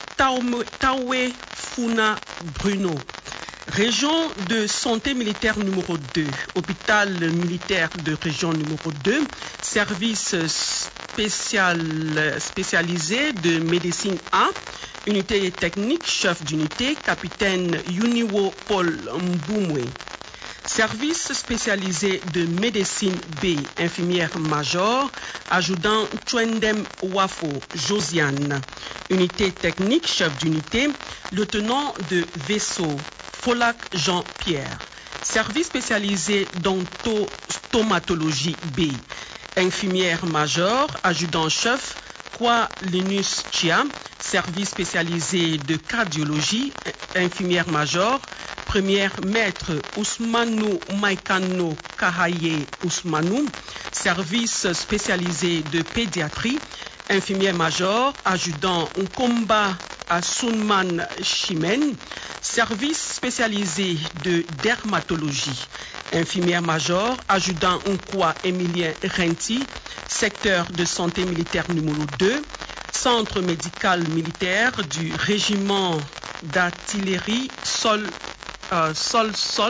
Tawe Funa Bruno. Région de santé militaire numéro deux, hôpital militaire de région numéro deux, service spécial, spécialisé de médecine A, unité technique, chef d'unité, capitaine Yuniwo Paul Mboumwe. Service spécialisé de médecine B, infirmière-major, adjudant Chwendem Wafo Josiane. Unité technique, chef d'unité, lieutenant de vaisseau, Folac Jean-Pierre. Service spécialisé d'ontostomatologie B, infirmière-major, adjudant-chef, Kwa Linus Chia. Service spécialisé de cardiologie, infirmière-major, première maître Ousmanou Maikano Kahaye Ousmanou. Service spécialisé de pédiatrie, infirmière-major, adjudant Nkomba Asunman Chimène. Service spécialisé de dermatologie, infirmière-major, adjudant Nkwa Emilien Renti, secteur de santé militaire numéro deux, centre médical militaire du régiment d'artillerie sol, euh, sol, sol,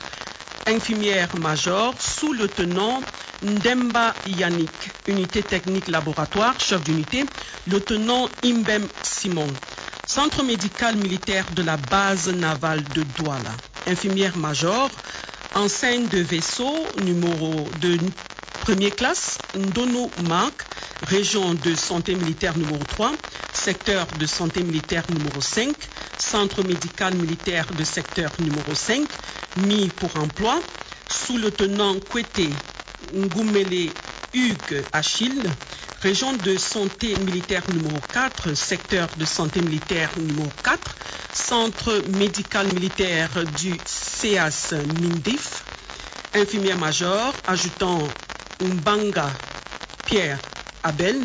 infirmière-major, sous-lieutenant Ndemba Yannick, unité technique laboratoire, chef d'unité, lieutenant Imbem Simon. Centre médical militaire de la base navale de Douala. Infirmière-major, enseigne de vaisseau, numéro de première classe, Ndono Marc, région de santé militaire numéro trois, secteur de santé militaire numéro cinq, centre médical militaire de secteur numéro cinq, mis pour emploi, sous-lieutenant Kwete Ngoumele Hugues Achille, région de santé militaire numéro quatre, secteur de santé militaire numéro quatre, centre médical militaire du C A S Mindif, infirmière-major, adjudant Mbanga Pierre Abel,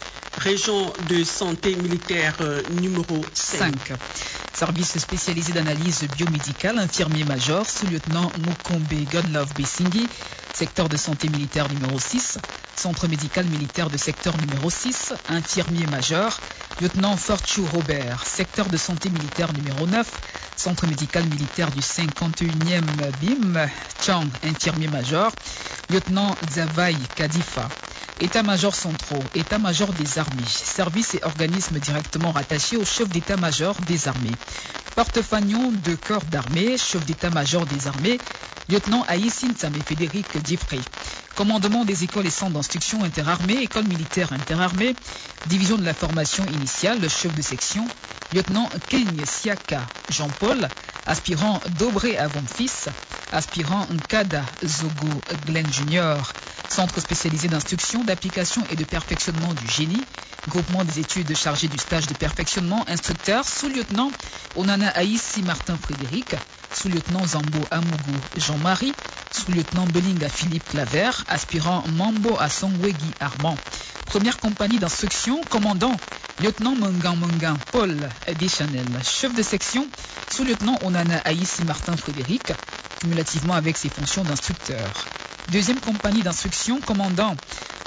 région de santé militaire numéro cinq. Service spécialisé d'analyse biomédicale, infirmier-major, sous-lieutenant Mukombe Godlove Bessingi, secteur de santé militaire numéro six, centre médical militaire de secteur numéro six, infirmier-major, lieutenant Fortu Robert, secteur de santé militaire numéro neuf, centre médical militaire du cinquante et unième B I M, Chang, infirmier-major, lieutenant Zavai Kadifa. État-major centraux, état-major des armées, services et organismes directement rattachés au chef d'état-major des armées. Porte-fagnon de corps d'armée, chef d'état-major des armées, lieutenant Aïssine Tsame Frédéric Diffré. Commandement des écoles et centres d'instruction interarmées, école militaire interarmée, division de la formation initiale, chef de section, lieutenant Keigne Siaka Jean-Paul, aspirant Dobré Avon-Fils, aspirant Nkada Zogo Glenn Junior, centre spécialisé d'instruction, d'application et de perfectionnement du génie, groupement des études chargé du stage de perfectionnement, instructeur, sous-lieutenant Onana Aïssi Martin Frédéric, sous-lieutenant Zambo Amougou Jean-Marie, sous-lieutenant Belinga Philippe Claver, aspirant Mambo à Songwegi Armand. Première compagnie d'instruction, commandant lieutenant Mengan Mengan Paul Deschanel, chef de section, sous-lieutenant Onana Aïssi Martin Frédéric, cumulativement avec ses fonctions d'instructeur. Deuxième compagnie d'instruction, commandant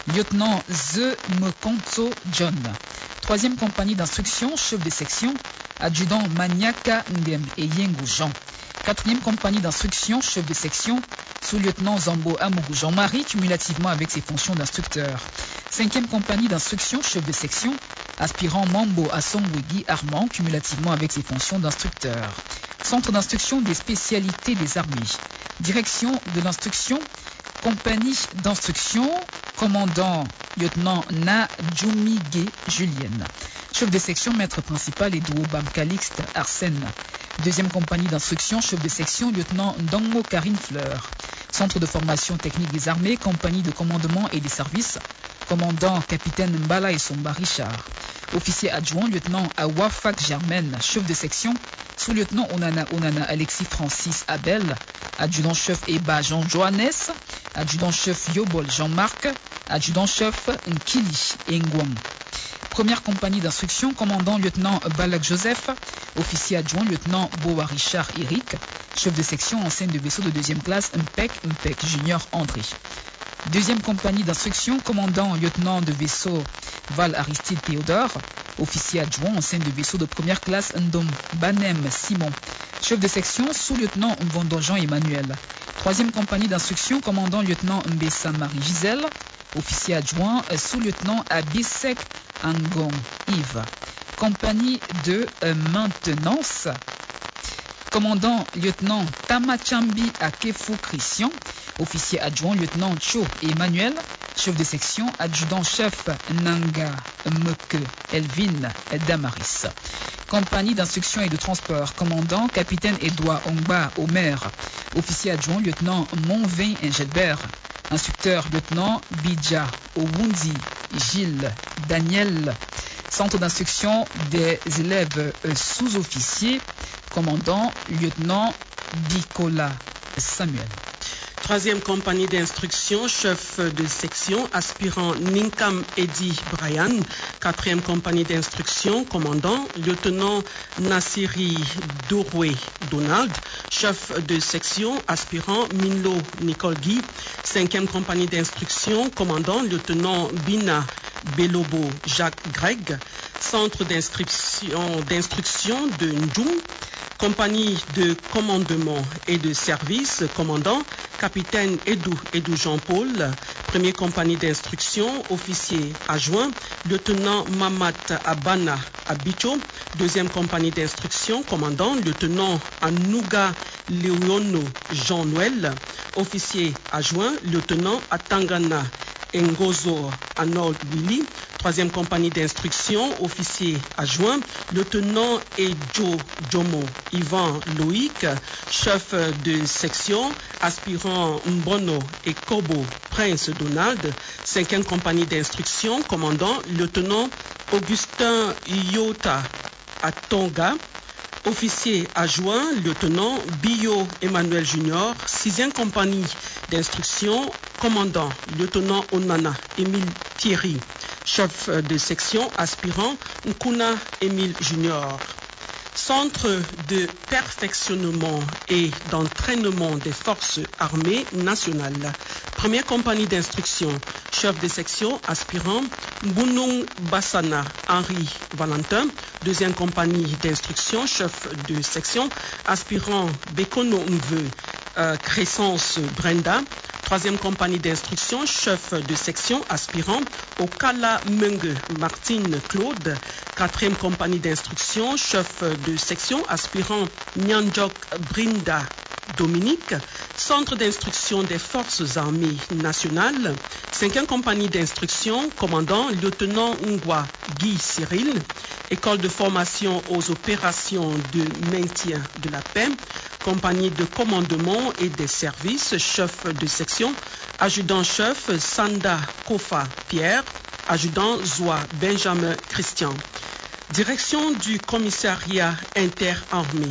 lieutenant Ze Mekonto John. Troisième compagnie d'instruction, chef de section, adjudant Maniaka Ngem et Yengu Jean. Quatrième compagnie d'instruction, chef de section, sous-lieutenant Zambo Amougou Jean-Marie, cumulativement avec ses fonctions d'instructeur. Cinquième compagnie d'instruction, chef de section, aspirant Mambo Assongwegi Armand, cumulativement avec ses fonctions d'instructeur. Centre d'instruction des spécialités des armées. Direction de l'instruction, compagnie d'instruction, commandant lieutenant Na Djoumige Julienne. Chef de section, maître principal Edouo Bam Calixte Arsène. Deuxième compagnie d'instruction, chef de section, lieutenant Ndongo Karine Fleur. Centre de formation technique des armées, compagnie de commandement et des services, commandant capitaine Mbala et Somba Richard. Officier adjoint, lieutenant Awafak Germaine, chef de section, sous-lieutenant Onana Onana Alexis Francis Abel, adjudant-chef Eba Jean Johannes, adjudant-chef Yobol Jean-Marc, adjudant-chef Nkili Ngwang. Première compagnie d'instruction, commandant lieutenant Balak Joseph, officier adjoint lieutenant Boa Richard Eric, chef de section enseigne de vaisseau de deuxième classe Mpek Mpek Junior André. Deuxième compagnie d'instruction, commandant lieutenant de vaisseau Val Aristide Théodore, officier adjoint enseigne de vaisseau de première classe Ndom Banem Simon, chef de section sous-lieutenant Mvondo Jean Emmanuel. Troisième compagnie d'instruction, commandant lieutenant Mbessa Marie Gisèle, officier adjoint sous-lieutenant Abisek Angong Yves. Compagnie de maintenance, commandant lieutenant Tamachambi Akefu Christian, officier adjoint lieutenant Cho Emmanuel, chef de section, adjudant-chef Nanga Meke Elvin Damaris. Compagnie d'instruction et de transport, commandant capitaine Edouard Ongba Omer, officier adjoint lieutenant Monvin Engelbert, instructeur lieutenant Bidja Owundi Gilles Daniel. Centre d'instruction des élèves sous-officiers, commandant lieutenant Bikola Samuel. Troisième compagnie d'instruction, chef de section, aspirant Ninkam Eddy Brian. Quatrième compagnie d'instruction, commandant lieutenant Nassiri Douroué Donald. Chef de section, aspirant Minlo Nicole Guy. Cinquième compagnie d'instruction, commandant lieutenant Bina Belobo Jacques Greg. Centre d'instruction d'instruction de Ndjoum. Compagnie de commandement et de service, commandant, capitaine Edou Edou Jean-Paul. Première compagnie d'instruction, officier adjoint, lieutenant Mamat Abana Abicho. Deuxième compagnie d'instruction, commandant, lieutenant Anouga Leono Jean-Noël. Officier adjoint, lieutenant Atangana Ngozo Arnold Willy. Troisième compagnie d'instruction, officier adjoint, lieutenant Ejo Jomo Ivan Loïc, chef de section, aspirant Mbono et Kobo Prince Donald. Cinquième compagnie d'instruction, commandant, lieutenant Augustin Iota Atonga. Officier adjoint, lieutenant Bio Emmanuel Junior. Sixième compagnie d'instruction, commandant, lieutenant Onana Émile Thierry. Chef de section, aspirant Nkuna Émile Junior. Centre de perfectionnement et d'entraînement des forces armées nationales. Première compagnie d'instruction, chef de section, aspirant Mbunung Bassana Henri Valentin. Deuxième compagnie d'instruction, chef de section, aspirant Bekono Mveu euh, Crescence Brenda. Troisième compagnie d'instruction, chef de section, aspirant Okala Menge Martine Claude. Quatrième compagnie d'instruction, chef de section, aspirant Nyanjok Brinda Dominique. Centre d'instruction des forces armées nationales. Cinquième compagnie d'instruction, commandant lieutenant Ngwa Guy Cyril. École de formation aux opérations de maintien de la paix. Compagnie de commandement et des services, chef de section, adjudant-chef Sanda Kofa Pierre, adjudant Zoa Benjamin Christian. Direction du commissariat interarmé.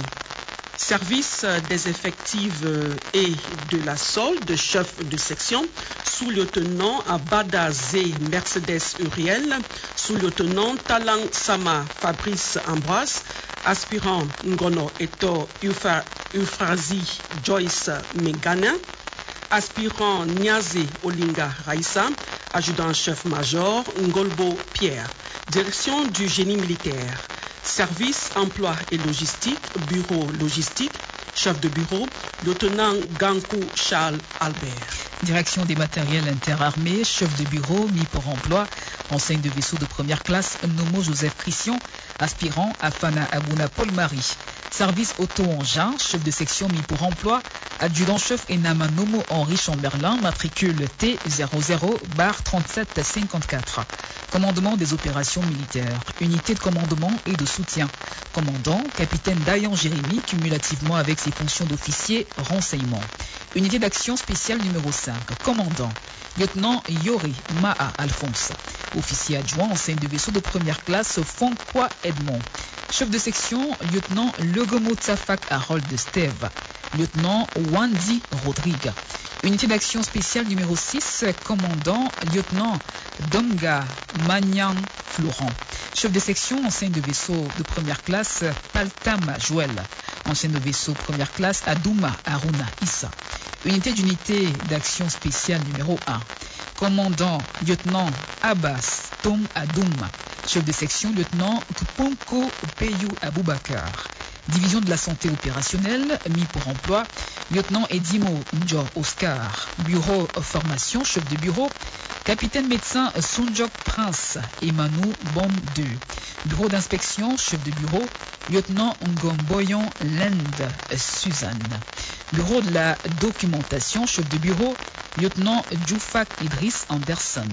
Service des effectifs et de la solde, chef de section, sous-lieutenant Abada Zé Mercedes Uriel, sous-lieutenant Talang Sama Fabrice Ambroise, aspirant Ngono Eto Euphrasi Joyce Megana. Aspirant Niazé Olinga Raissa, adjudant-chef-major Ngolbo Pierre, direction du génie militaire, service, emploi et logistique, bureau logistique, chef de bureau, lieutenant Gankou Charles Albert. Direction des matériels interarmés, chef de bureau, mis pour emploi, enseigne de vaisseau de première classe, Nomo Joseph Christian, aspirant Afana Abouna Paul-Marie. Service auto-engin, chef de section mis pour emploi, adjudant-chef Enama Nomo Henri Chamberlain, matricule T zéro zéro trente-sept cinquante-quatre. Commandement des opérations militaires, unité de commandement et de soutien. Commandant, capitaine Dayan Jérémy, cumulativement avec ses fonctions d'officier, renseignement. Unité d'action spéciale numéro cinq. Commandant, lieutenant Yori Maha Alphonse. Officier adjoint, enseigne de vaisseau de première classe, Fonkwa Edmond. Chef de section, lieutenant Legomo Tsafak Harold Steve. Lieutenant Wandi Rodrigue. Unité d'action spéciale numéro six, commandant, lieutenant Domga Magnan Florent. Chef de section, enseigne de vaisseau de première classe, Paltam Joël. Enseigne de vaisseau première classe, Adouma Aruna Issa. Unité d'unité d'action spéciale numéro un. Commandant, lieutenant Abbas Tom Adoum. Chef de section, lieutenant Tuponko Peyou Aboubakar. Division de la santé opérationnelle, mis pour emploi, lieutenant Edimo Ndjo Oscar. Bureau formation, chef de bureau, capitaine médecin Sunjok Prince Emmanou Bom deux. Bureau d'inspection, chef de bureau, lieutenant Ngomboyon Lend Suzanne. Bureau de la documentation, chef de bureau, lieutenant Djoufak Idriss Anderson.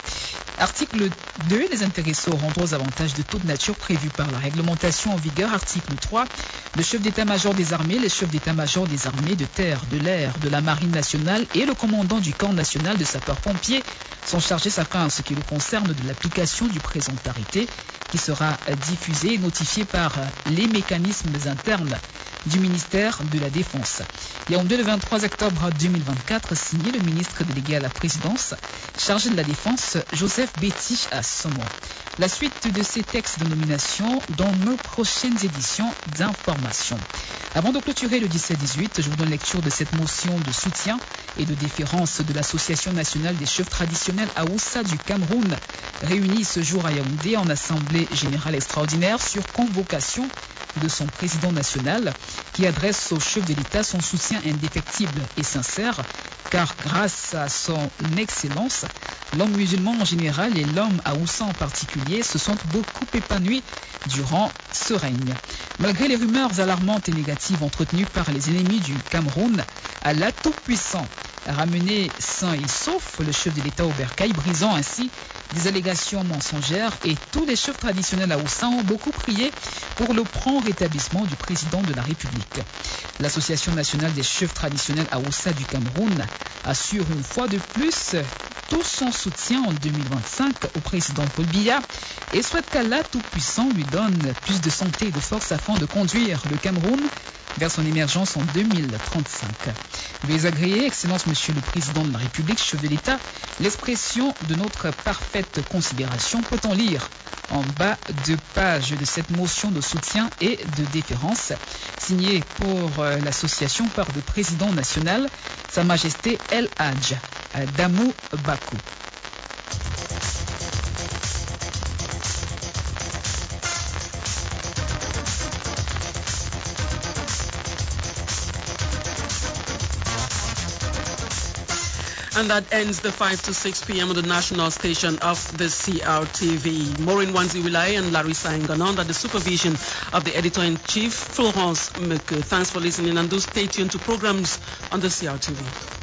Article deux. Les intéressés auront droit aux avantages de toute nature prévus par la réglementation en vigueur. Article trois. Le chef d'état-major des armées, les chefs d'état-major des armées de terre, de l'air, de la marine nationale et le commandant du corps national de sapeurs-pompiers sont chargés chacun en ce qui le concerne de l'application du présent arrêté qui sera diffusé et notifié par les mécanismes internes du ministère de la Défense. Yaoundé le vingt-trois octobre deux mille vingt-quatre, signé le ministre délégué à la présidence chargé de la Défense, Joseph Betty Assomo. La suite de ces textes de nomination dans nos prochaines éditions d'information. Avant de clôturer le dix-sept dix-huit, je vous donne lecture de cette motion de soutien et de déférence de l'Association nationale des chefs traditionnels Aoussa du Cameroun, réunie ce jour à Yaoundé en assemblée générale extraordinaire sur convocation de son président national qui adresse au chef de l'État son soutien indéfectible et sincère car grâce à son excellence, l'homme musulman en général et l'homme Aoussa en particulier se sont beaucoup épanouis durant ce règne. Malgré les rumeurs alarmantes et négatives entretenues par les ennemis du Cameroun, Allah Tout-Puissant a ramené sain et sauf le chef de l'État au bercail, brisant ainsi des allégations mensongères et tous les chefs traditionnels Aoussa ont beaucoup prié pour le prompt rétablissement du président de la République. L'Association nationale des chefs traditionnels Aoussa du Cameroun assure une fois de plus tout son soutien en deux mille vingt-cinq au président Paul Biya et souhaite qu'Allah Tout-Puissant lui donne plus de santé et de force afin de conduire le Cameroun vers son émergence en deux mille trente-cinq. Veuillez agréer, Excellence Monsieur le Président de la République, chef de l'État, l'expression de notre parfaite considération. Peut-on lire en bas de page de cette motion de soutien et de déférence, signée pour l'association par le président national, Sa Majesté El Hadj Damou Bakou. And that ends the five to six p.m. on the national station of the C R T V. Maureen Wanziwilai and Larissa Nganon under the supervision of the editor-in-chief, Florence Meke. Thanks for listening and do stay tuned to programs on the C R T V.